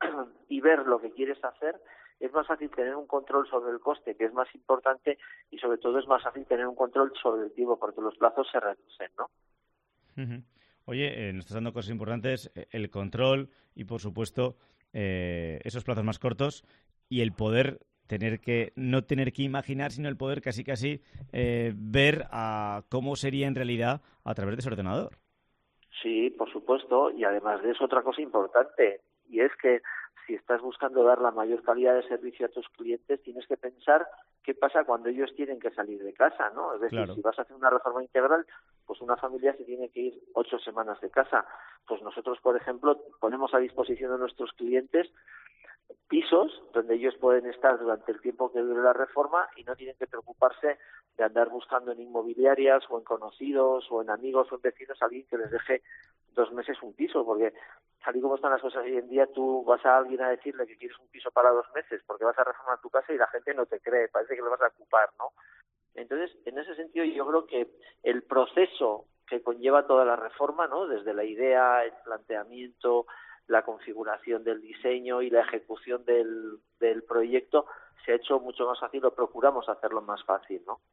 y ver lo que quieres hacer, es más fácil tener un control sobre el coste, que es más importante, y sobre todo es más fácil tener un control sobre el tiempo, porque los plazos se reducen, ¿no? Uh-huh. Oye, eh, nos estás dando cosas importantes, eh, el control y, por supuesto, eh, esos plazos más cortos y el poder tener que no tener que imaginar, sino el poder casi casi eh, ver a cómo sería en realidad a través de ese ordenador. Sí, por supuesto, y además de eso otra cosa importante, y es que si estás buscando dar la mayor calidad de servicio a tus clientes, tienes que pensar qué pasa cuando ellos tienen que salir de casa, ¿no? Es decir, claro. si vas a hacer una reforma integral, pues una familia se tiene que ir ocho semanas de casa. Pues nosotros, por ejemplo, ponemos a disposición de nuestros clientes pisos donde ellos pueden estar durante el tiempo que dure la reforma y no tienen que preocuparse de andar buscando en inmobiliarias o en conocidos o en amigos o en vecinos a alguien que les deje dos meses un piso, porque tal y como están las cosas hoy en día, tú vas a alguien a decirle que quieres un piso para dos meses porque vas a reformar tu casa y la gente no te cree, parece que lo vas a ocupar, ¿no? Entonces, en ese sentido, yo creo que el proceso que conlleva toda la reforma, ¿no? Desde la idea, el planteamiento, la configuración del diseño y la ejecución del, del proyecto se ha hecho mucho más fácil, o procuramos hacerlo más fácil, ¿no?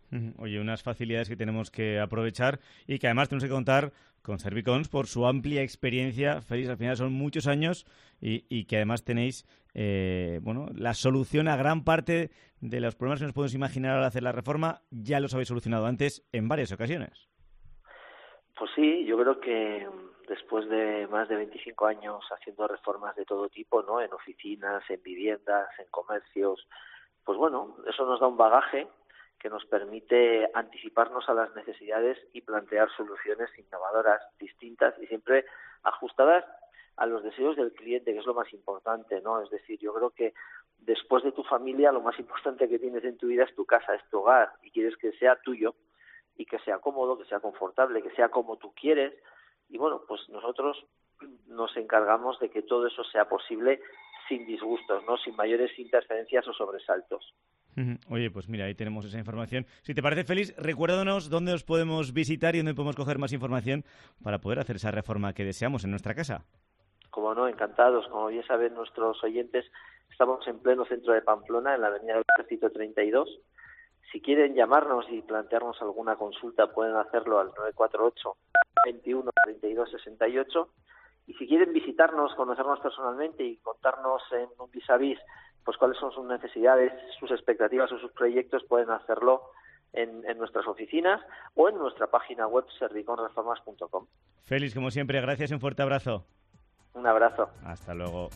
Oye, unas facilidades que tenemos que aprovechar y que además tenemos que contar con Servicons por su amplia experiencia. Félix, al final son muchos años y, y que además tenéis eh, bueno, la solución a gran parte de los problemas que nos podemos imaginar al hacer la reforma. Ya los habéis solucionado antes en varias ocasiones. Pues sí, yo creo que después de más de veinticinco años haciendo reformas de todo tipo, ¿no? En oficinas, en viviendas, en comercios, pues bueno, eso nos da un bagaje que nos permite anticiparnos a las necesidades y plantear soluciones innovadoras, distintas y siempre ajustadas a los deseos del cliente, que es lo más importante, ¿no? Es decir, yo creo que después de tu familia, lo más importante que tienes en tu vida es tu casa, es tu hogar, y quieres que sea tuyo y que sea cómodo, que sea confortable, que sea como tú quieres. Y bueno, pues nosotros nos encargamos de que todo eso sea posible sin disgustos, ¿no? Sin mayores interferencias o sobresaltos. Oye, pues mira, ahí tenemos esa información. Si te parece, Félix, recuérdanos dónde os podemos visitar y dónde podemos coger más información para poder hacer esa reforma que deseamos en nuestra casa. Como no, encantados. Como bien saben nuestros oyentes, estamos en pleno centro de Pamplona, en la avenida del Ejército treinta y dos. Si quieren llamarnos y plantearnos alguna consulta, pueden hacerlo al nueve cuatro ocho, veintiuno, treinta y dos, sesenta y ocho. Y si quieren visitarnos, conocernos personalmente y contarnos en un vis a vis pues cuáles son sus necesidades, sus expectativas o sus proyectos, pueden hacerlo en, en nuestras oficinas o en nuestra página web serviconreformas punto com. Félix, como siempre, gracias y un fuerte abrazo. Un abrazo. Hasta luego.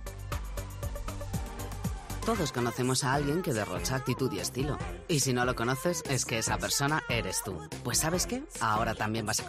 Todos conocemos a alguien que derrocha actitud y estilo. Y si no lo conoces, es que esa persona eres tú. Pues ¿sabes qué? Ahora también vas a